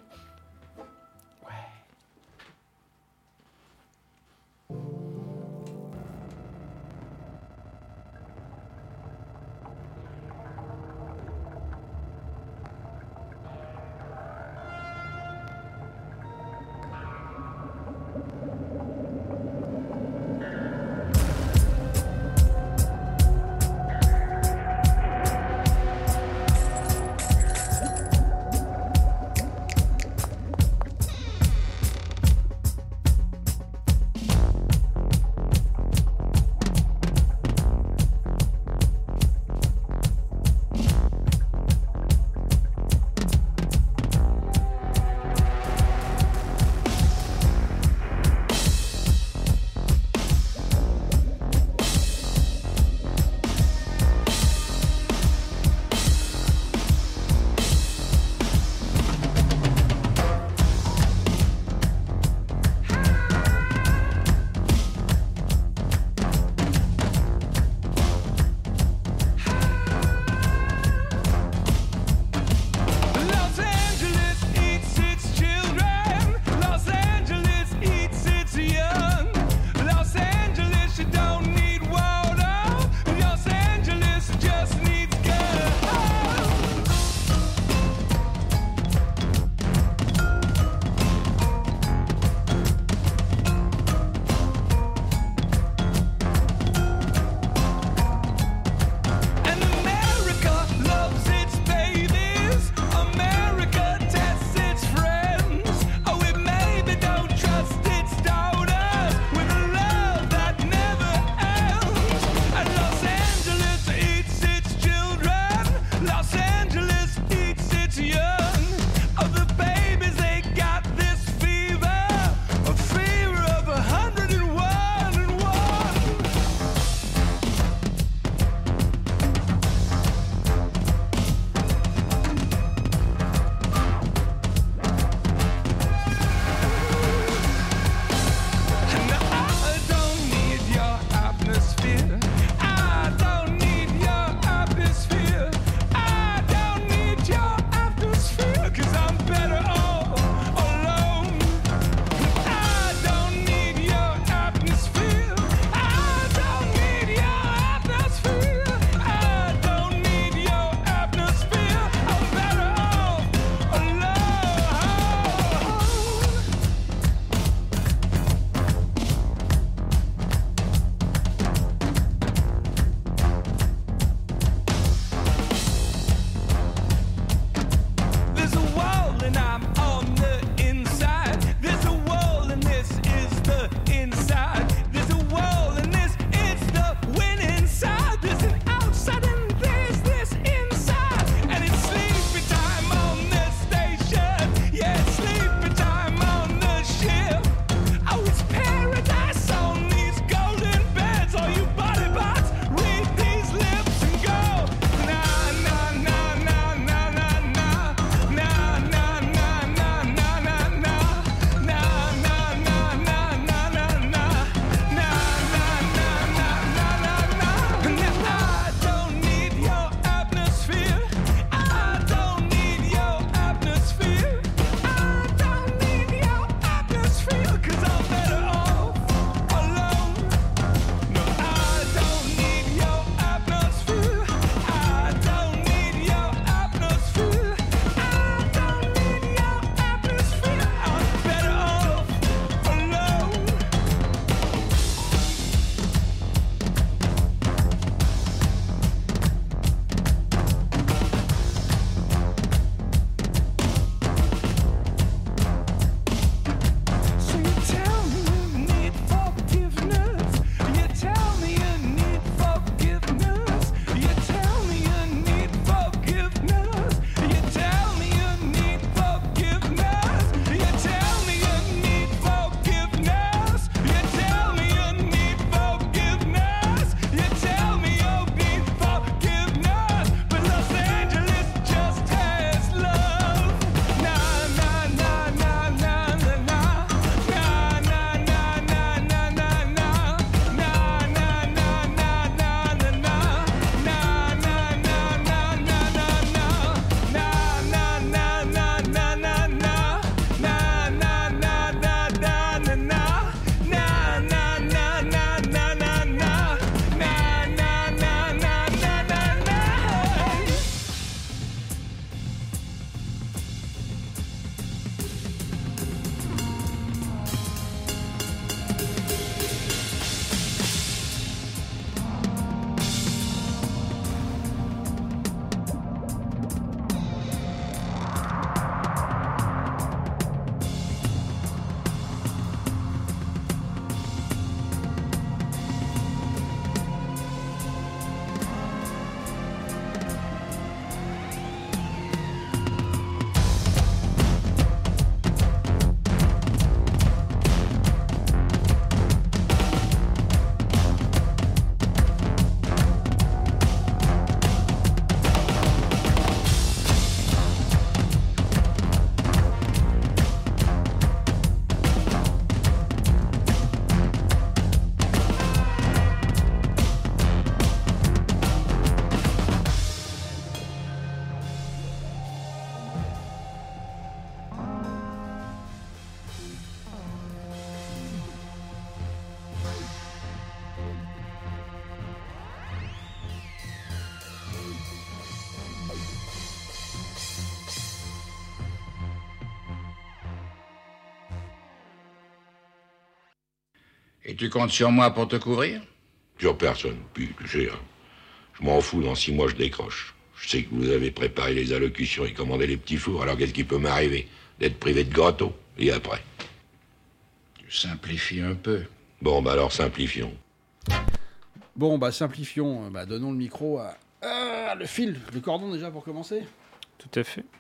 Et tu comptes sur moi pour te couvrir? Sur personne. Puis, tu sais, hein, je m'en fous, dans 6 mois, je décroche. Je sais que vous avez préparé les allocutions et commandé les petits fours, alors qu'est-ce qui peut m'arriver? D'être privé de gâteau. Et après? Tu simplifies un peu. Bon, bah alors, simplifions. Bon, bah simplifions. Donnons le micro à... le fil, le cordon déjà pour commencer. Tout à fait.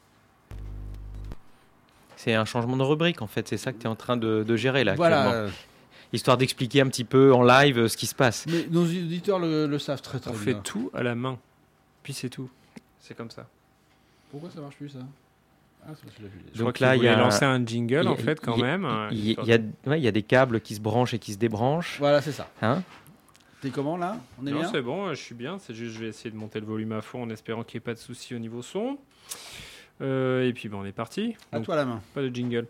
C'est un changement de rubrique, en fait. C'est ça que tu es en train de gérer, là, Voilà. actuellement. Histoire d'expliquer un petit peu en live ce qui se passe. Mais nos auditeurs le savent très très On bien. fait tout à la main. Puis c'est tout. C'est comme ça. Pourquoi ça marche plus, ça? Ah, c'est parce que je l'ai vu. Je crois qu'il voulait lancer un jingle, en fait, quand même. Il y a des câbles qui se branchent et qui se débranchent. Voilà, c'est ça. Hein? T'es comment, là? On est non, bien? c'est bon, je suis bien. C'est juste, je vais essayer de monter le volume à fond en espérant qu'il n'y ait pas de soucis au niveau son. Et puis, on est parti. À toi la main. Pas de jingle.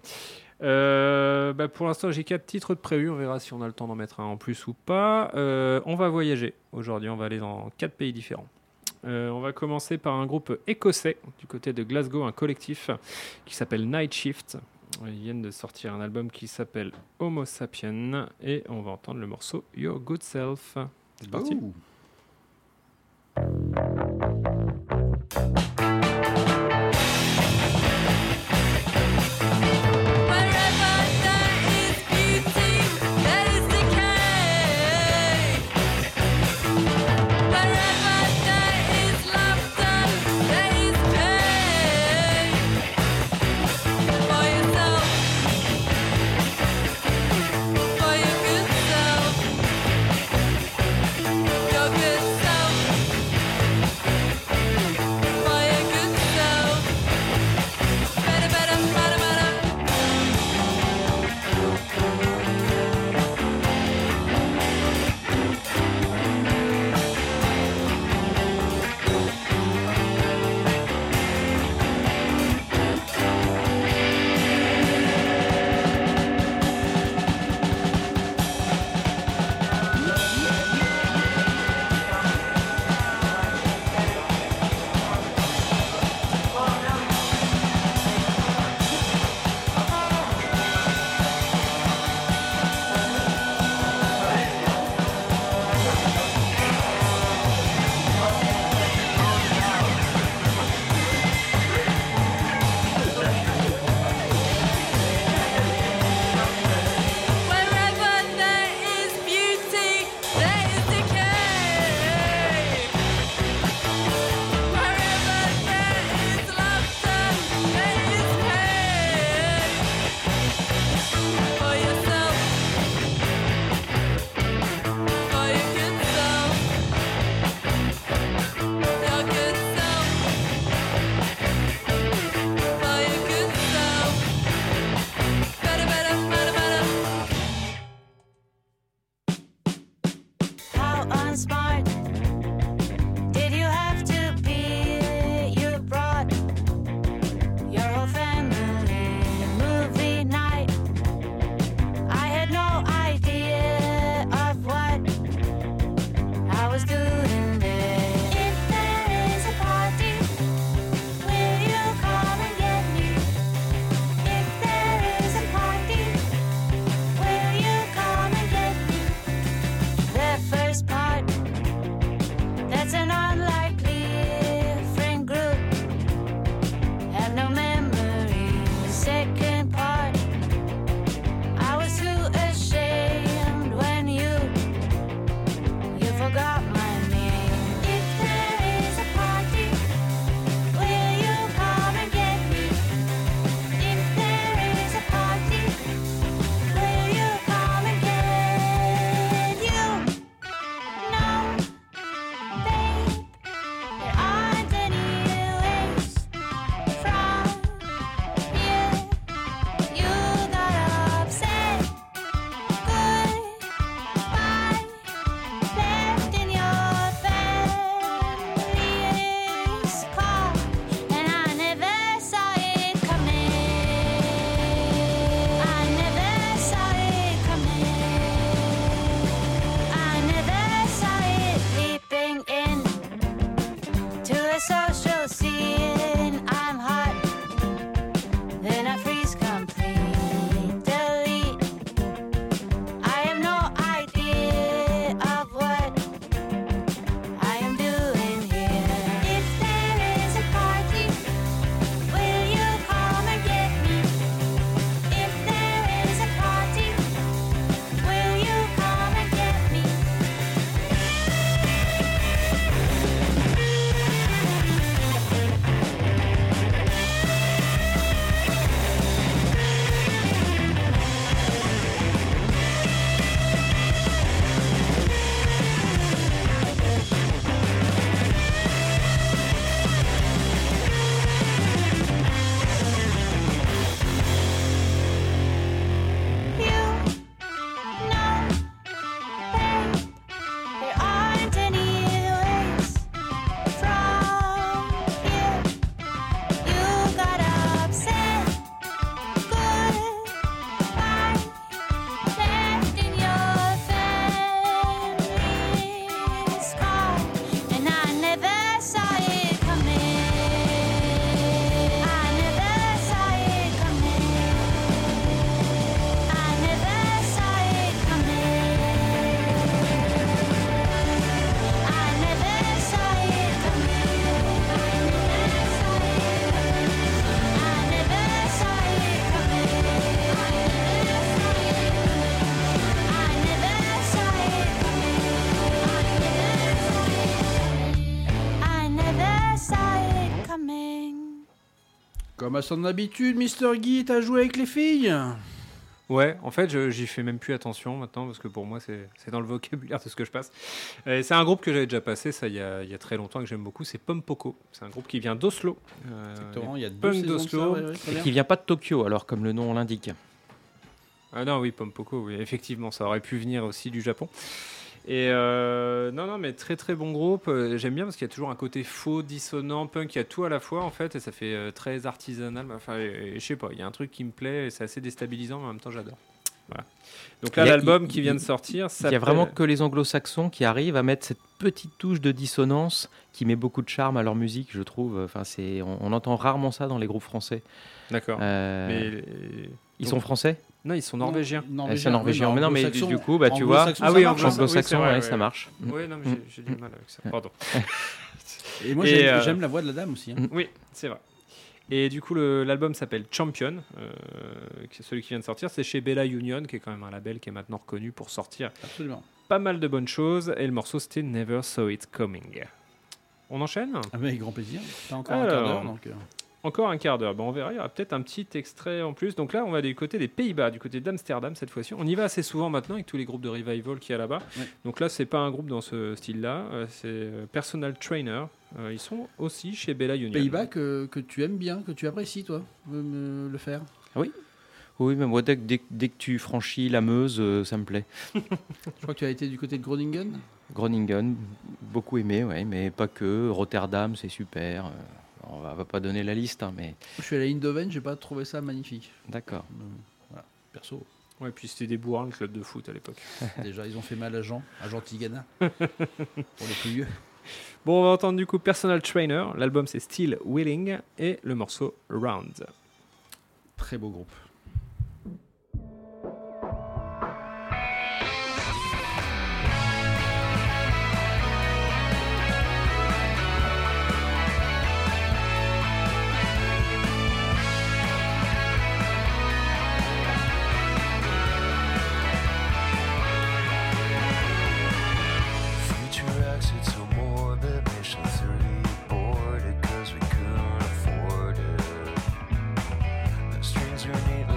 Pour l'instant, j'ai 4 titres de prévus. On verra si on a le temps d'en mettre un en plus ou pas. On va voyager. Aujourd'hui, on va aller dans 4 pays différents. On va commencer par un groupe écossais du côté de Glasgow, un collectif qui s'appelle Night Shift. Ils viennent de sortir un album qui s'appelle Homo Sapien et on va entendre le morceau Your Good Self. C'est parti. Oh. Then I freeze completely. I have no saw it coming. Comme à son habitude, Mr. Guy, t'as joué avec les filles? Ouais, en fait, j'y fais même plus attention maintenant parce que pour moi, c'est dans le vocabulaire de ce que je passe. C'est un groupe que j'avais déjà passé, ça, il y a très longtemps, que j'aime beaucoup. C'est Pompoko. C'est un groupe qui vient d'Oslo. Exactement, il y a 2 punk saisons de ça, d'Oslo. ouais, très Et bien. qui vient pas de Tokyo, alors comme le nom l'indique. Ah non, oui, Pompoko, oui, effectivement, ça aurait pu venir aussi du Japon. Et non, mais très très bon groupe. J'aime bien parce qu'il y a toujours un côté faux, dissonant, punk. Il y a tout à la fois en fait, et ça fait très artisanal. Enfin, je sais pas, il y a un truc qui me plaît. Et c'est assez déstabilisant, mais en même temps, j'adore. Voilà. Donc là, l'album qui vient de sortir, il y a vraiment que les anglo-saxons qui arrivent à mettre cette petite touche de dissonance qui met beaucoup de charme à leur musique, je trouve. Enfin, on entend rarement ça dans les groupes français. D'accord. Mais ils sont français? Non, ils sont norvégiens. C'est norvégien. Mais non, mais du coup, bah, tu vois, anglo-saxon, ouais, ça marche. Oui, non, mais j'ai du mal avec ça. Pardon. Et moi, j'aime la voix de la dame aussi. Hein. Oui, c'est vrai. Et du coup, l'album s'appelle Champion, qui est celui qui vient de sortir. C'est chez Bella Union, qui est quand même un label qui est maintenant reconnu pour sortir Absolument. pas mal de bonnes choses. Et le morceau, c'était Never Saw It Coming. On enchaîne? Avec grand plaisir. T'as encore un quart d'heure, donc... Encore un quart d'heure. Bon, on verra, il y aura peut-être un petit extrait en plus. Donc là, on va du côté des Pays-Bas, du côté d'Amsterdam cette fois-ci. On y va assez souvent maintenant avec tous les groupes de revival qu'il y a là-bas. Ouais. Donc là, c'est pas un groupe dans ce style-là, c'est Personal Trainer. Ils sont aussi chez Bella Union. Pays-Bas que tu aimes bien, que tu apprécies, toi, le faire. Oui. Oui, mais moi, dès que tu franchis la Meuse, ça me plaît. Je crois que tu as été du côté de Groningen. Groningen, beaucoup aimé, ouais, mais pas que. Rotterdam, c'est super. On va pas donner la liste, hein, mais... Je suis allé à Eindhoven, j'ai pas trouvé ça magnifique. D'accord. Voilà, perso. Ouais, puis c'était des bourrins, le club de foot à l'époque. Déjà, ils ont fait mal à Jean Tigana, pour les plus vieux. Bon, on va entendre du coup Personal Trainer. L'album, c'est Still Willing et le morceau Round. Très beau groupe. Strings are neat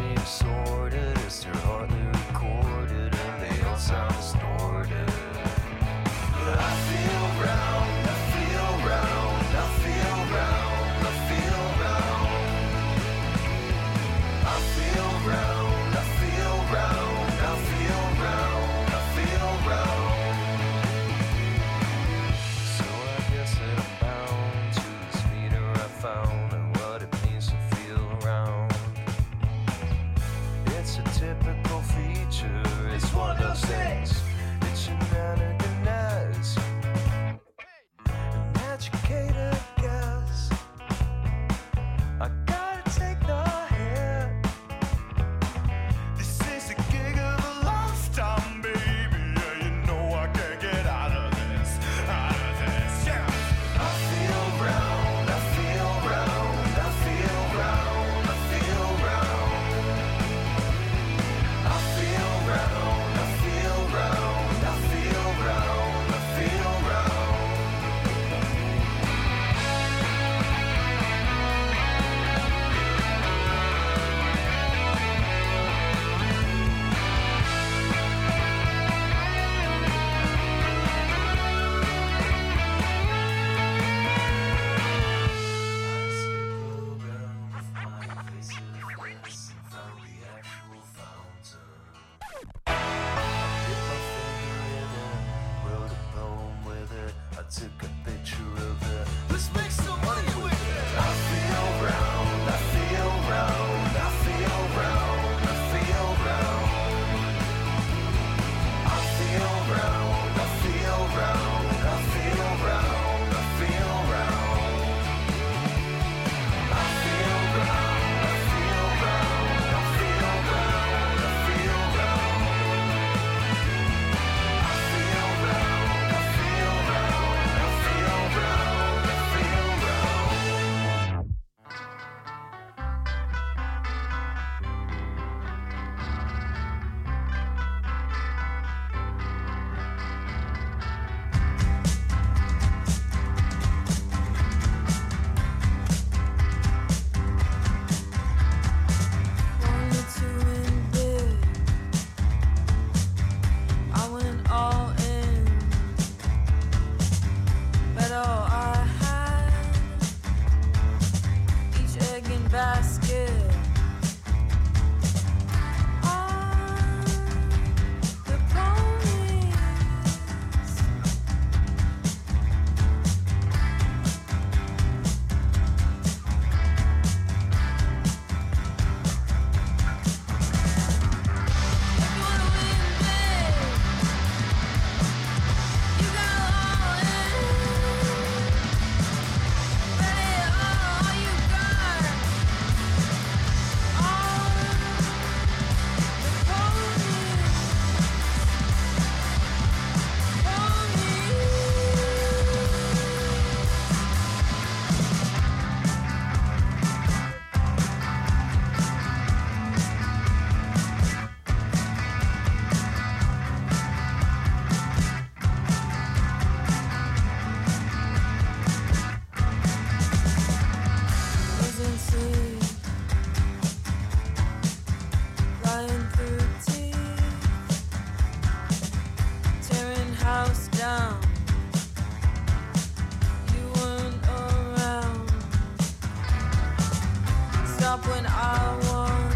up when I want.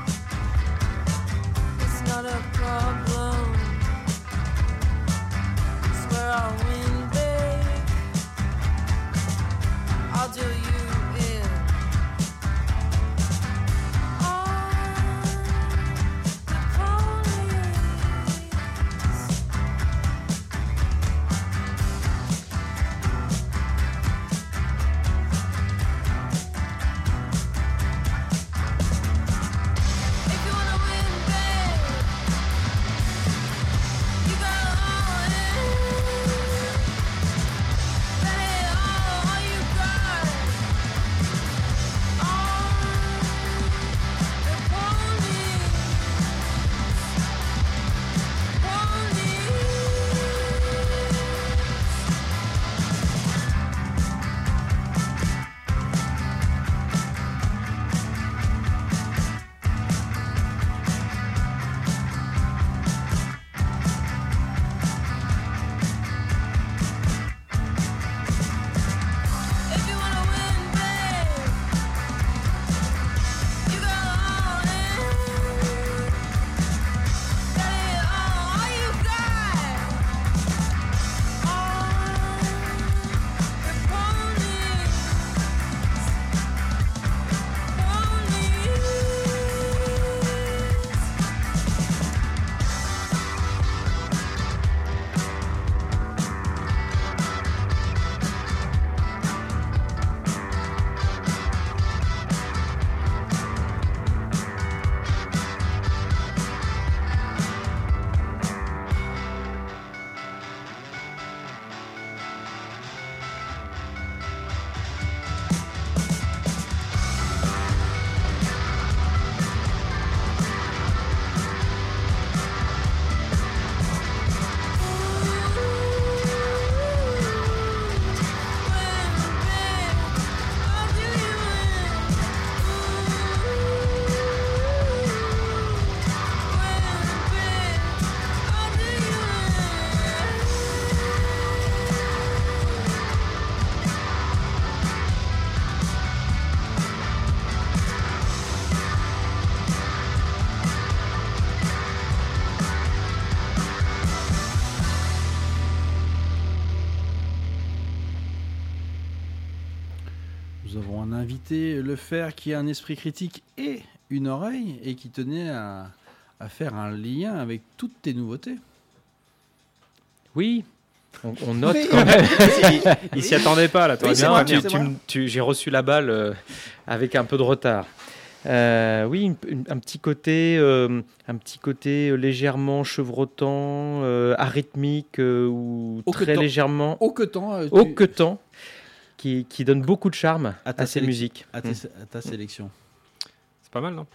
It's not a problem. It's where I win, babe. I'll do you in. Nous avons un invité, Le Fer, qui a un esprit critique et une oreille, et qui tenait à faire un lien avec toutes tes nouveautés. Oui, on note quand même. Il s'y attendait pas, là. J'ai reçu la balle avec un peu de retard. Oui, un petit côté légèrement chevrotant, arythmique ou très légèrement hoquetant, qui donne beaucoup de charme à ces musiques. À ta sélection. C'est pas mal, non?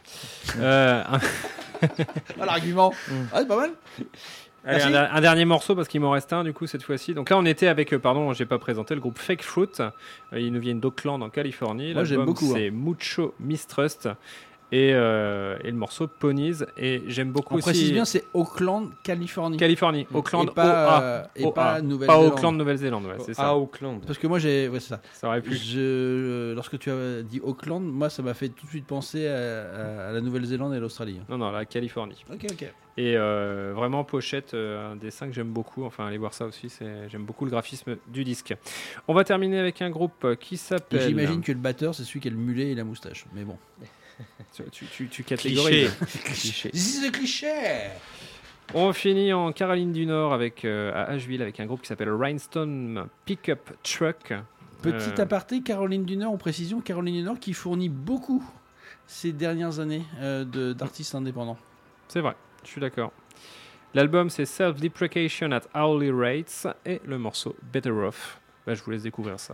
L'argument. Ah, c'est pas mal. Allez, un dernier morceau parce qu'il m'en reste un du coup cette fois-ci. Donc là on était avec, pardon, j'ai pas présenté le groupe Fake Fruit. Ils nous viennent d'Oakland en Californie. Moi j'aime beaucoup. C'est Mucho Mistrust et le morceau Ponies. Et j'aime beaucoup aussi. On précise bien, c'est Auckland, Californie. Californie, Auckland, et pas Nouvelle-Zélande. Pas Auckland, Nouvelle-Zélande, ouais, c'est ça. Ah, Auckland. Parce que moi j'ai, ouais, c'est ça. Ça aurait pu. Lorsque tu as dit Auckland, moi ça m'a fait tout de suite penser à la Nouvelle-Zélande et l'Australie. Non, la Californie. Ok. Et vraiment pochette, un dessin que j'aime beaucoup. Enfin, allez voir ça aussi. J'aime beaucoup le graphisme du disque. On va terminer avec un groupe qui s'appelle. Et j'imagine que le batteur c'est celui qui a le mulet et la moustache. Mais bon. Tu catégorises. Cliché. C'est cliché. On finit en Caroline du Nord avec à Asheville avec un groupe qui s'appelle Rhinestone Pickup Truck. Petit aparté, Caroline du Nord, en précision, Caroline du Nord qui fournit beaucoup ces dernières années d'artistes indépendants. C'est vrai, je suis d'accord. L'album c'est Self-Deprecation at Hourly Rates et le morceau Better Off. Je vous laisse découvrir ça.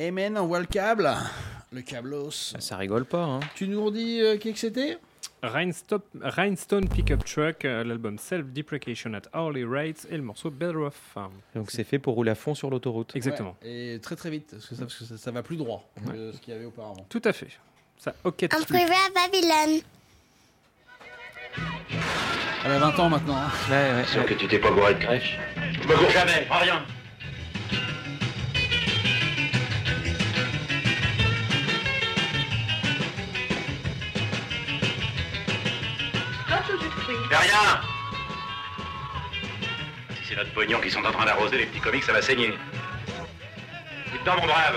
Et man, on voit le câble. Le câblos. Ça rigole pas. Hein. Tu nous redis qui que c'était? Rhinestone Pickup Truck, l'album Self-Deprecation at Hourly Rates et le morceau Better Off. Donc c'est fait pour rouler à fond sur l'autoroute. Exactement. Ouais, et très très vite, parce que ça va plus droit que ce qu'il y avait auparavant. Tout à fait. Ça, ok. En privé à Babylone. Elle a 20 ans maintenant. Hein. Ouais. Sûr que tu t'es pas bourré de crèche? Je me cours jamais, prends rien. Fais rien. Si c'est notre pognon qui sont en train d'arroser les petits comiques, ça va saigner. Coup dedans, mon brave.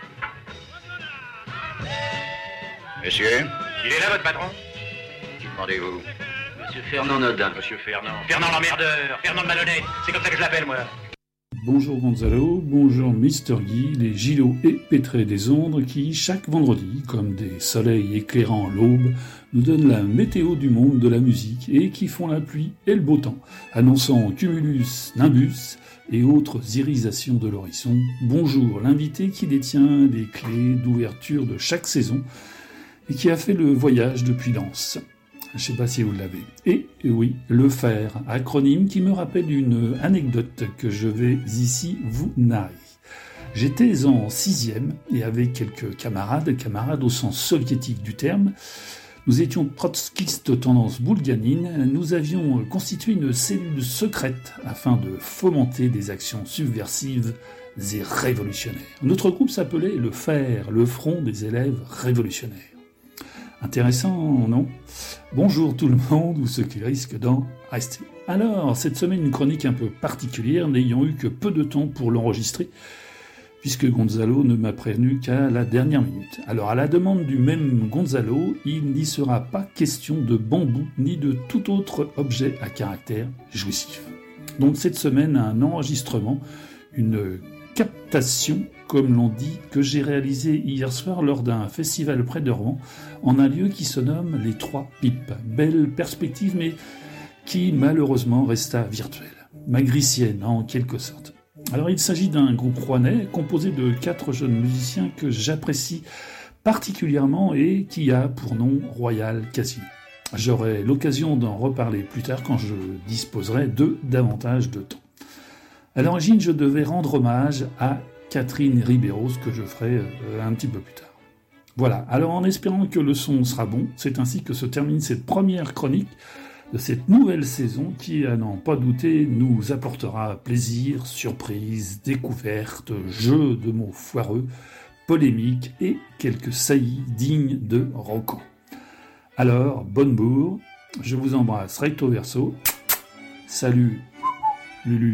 Monsieur, Il est là, votre patron? qui demandez-vous? Monsieur Fernand Nodin. Monsieur Fernand. Fernand l'emmerdeur. Fernand le malhonnête. C'est comme ça que je l'appelle, moi. Bonjour Gonzalo, bonjour Mr. Guy, les gilots épétrés des ondes qui, chaque vendredi, comme des soleils éclairant l'aube, nous donnent la météo du monde de la musique et qui font la pluie et le beau temps, annonçant cumulus nimbus et autres irisations de l'horizon. Bonjour l'invité qui détient les clés d'ouverture de chaque saison et qui a fait le voyage depuis Lens. Je ne sais pas si vous l'avez. Et oui, le FAIR, acronyme qui me rappelle une anecdote que je vais ici vous narrer. J'étais en 6e et avec quelques camarades au sens soviétique du terme, nous étions trotskistes tendance boulganine, nous avions constitué une cellule secrète afin de fomenter des actions subversives et révolutionnaires. Notre groupe s'appelait le FAIR, le Front des élèves révolutionnaires. Intéressant, non? Bonjour tout le monde, ou ceux qui risquent d'en rester. Alors, cette semaine, une chronique un peu particulière, n'ayant eu que peu de temps pour l'enregistrer, puisque Gonzalo ne m'a prévenu qu'à la dernière minute. Alors, à la demande du même Gonzalo, il n'y sera pas question de bambou, ni de tout autre objet à caractère jouissif. Donc, cette semaine, un enregistrement, une captation, comme l'on dit, que j'ai réalisé hier soir lors d'un festival près de Rouen, en un lieu qui se nomme les Trois Pipes. Belle perspective, mais qui malheureusement resta virtuelle. Magricienne, en quelque sorte. Alors il s'agit d'un groupe rouennais composé de 4 jeunes musiciens que j'apprécie particulièrement et qui a pour nom Royal Casino. J'aurai l'occasion d'en reparler plus tard quand je disposerai de davantage de temps. À l'origine, je devais rendre hommage à Catherine Ribeiro, ce que je ferai un petit peu plus tard. Voilà, alors en espérant que le son sera bon, c'est ainsi que se termine cette première chronique de cette nouvelle saison qui, à n'en pas douter, nous apportera plaisir, surprise, découverte, jeux de mots foireux, polémiques et quelques saillies dignes de Rocco. Alors, bonne bourre, je vous embrasse recto verso, salut Lulu.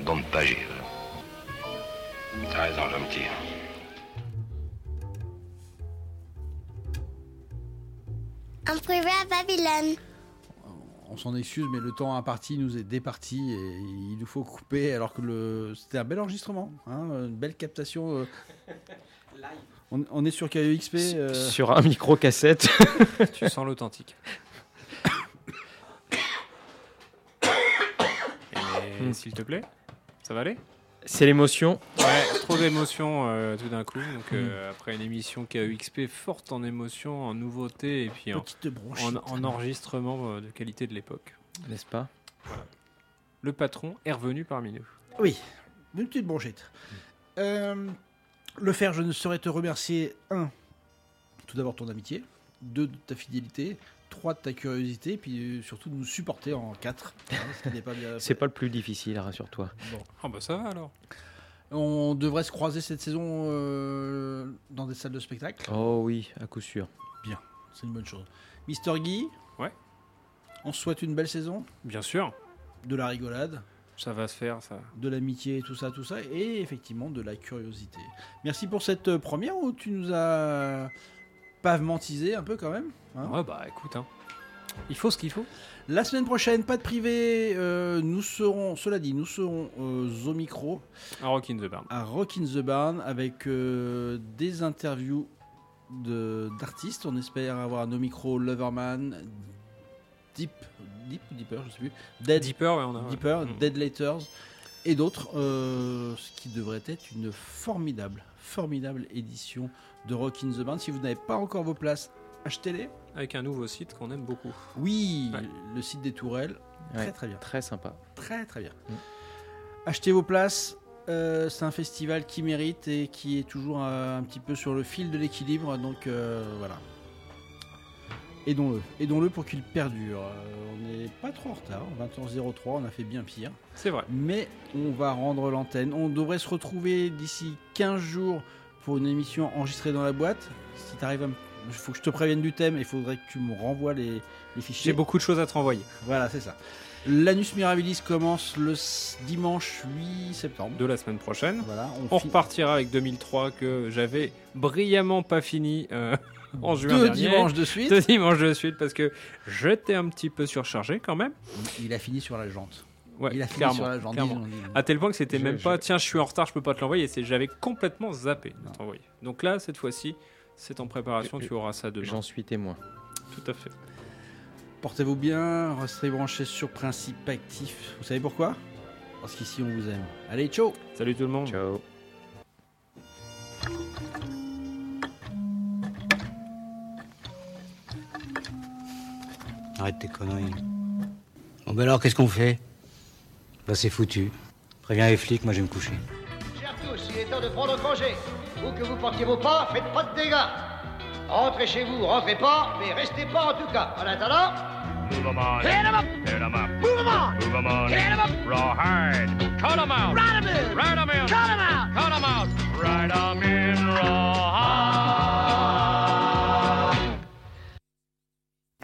Compte pas, Gilles. T'as raison, gentil. En privé à Babylone. On s'en excuse, mais le temps imparti nous est départi et il nous faut couper alors que c'était un bel enregistrement, hein, une belle captation. On est sur KEXP. Sur un micro-cassette. Tu sens l'authentique. Et s'il te plaît, ça va aller ? C'est l'émotion. Ouais, trop d'émotions tout d'un coup. Donc après une émission KEXP forte en émotions, en nouveautés et puis en enregistrement de qualité de l'époque. N'est-ce pas ? Voilà. Le patron est revenu parmi nous. Oui, une petite bronchette. Le faire, je ne saurais te remercier. 1, tout d'abord ton amitié. 2, de ta fidélité. 3, de ta curiosité. Puis surtout de nous supporter en 4. Ce qui n'est pas bien. C'est pas le plus difficile, rassure-toi. Bon. Ah bah ça va alors. On devrait se croiser cette saison dans des salles de spectacle. Oh oui, à coup sûr. Bien, c'est une bonne chose. Mister Guy. Ouais. On se souhaite une belle saison. Bien sûr. De la rigolade. Ça va se faire, ça. De l'amitié, tout ça. Et effectivement, de la curiosité. Merci pour cette première où tu nous as pavementisé un peu quand même. Hein, ouais, bah écoute, hein. Il faut ce qu'il faut. La semaine prochaine, pas de privé. Nous serons au micro. À Rock in the Barn. À Rock in the Barn avec des interviews d'artistes. On espère avoir à nos micros Loverman, Deeper, je sais plus. Deeper, ouais, on a. Deeper, Dead Letters et d'autres. Ce qui devrait être une formidable édition de Rock in the Barn. Si vous n'avez pas encore vos places, achetez-les. Avec un nouveau site qu'on aime beaucoup. Oui, ouais. Le site des Tourelles. Ouais, très bien. Très sympa. Très bien. Achetez vos places. C'est un festival qui mérite et qui est toujours un petit peu sur le fil de l'équilibre. Donc voilà. Aidons-le pour qu'il perdure. On n'est pas trop en retard. 20h03, on a fait bien pire. C'est vrai. Mais on va rendre l'antenne. On devrait se retrouver d'ici 15 jours pour une émission enregistrée dans la boîte. Si t'arrives à il faut que je te prévienne du thème et il faudrait que tu me renvoies les fichiers. J'ai beaucoup de choses à te renvoyer. Voilà, c'est ça. L'Anus Mirabilis commence le dimanche 8 septembre. De la semaine prochaine. Voilà, on repartira avec 2003 que j'avais brillamment pas fini en juin dernier. Deux dimanches de suite parce que j'étais un petit peu surchargé quand même. Il a fini sur la jante. Ouais, il a fini clairement, sur la jante. Clairement. À tel point que c'était même pas tiens, je suis en retard, je peux pas te l'envoyer. J'avais complètement zappé de t'envoyer. Donc là, cette fois-ci, c'est en préparation, tu auras ça demain. J'en suis témoin. Tout à fait. Portez-vous bien, restez branchés sur Principe Actif. Vous savez pourquoi ? Parce qu'ici on vous aime. Allez, ciao ! Salut tout le monde. Ciao. Arrête tes conneries. Bon ben alors, qu'est-ce qu'on fait ? Bah c'est foutu. Préviens les flics, moi je vais me coucher. Chers tous, il est temps de prendre congé. Vous que vous portiez vos pas, faites pas de dégâts. Rentrez chez vous, rentrez pas, mais restez pas en tout cas. En attendant... Move 'em on. Hit 'em up. Hit 'em up. Move 'em on. Move 'em on. Hit 'em up. Raw hard. Cut 'em out. Ride 'em in. Ride 'em in. Cut 'em out. Cut 'em out. Ride 'em in.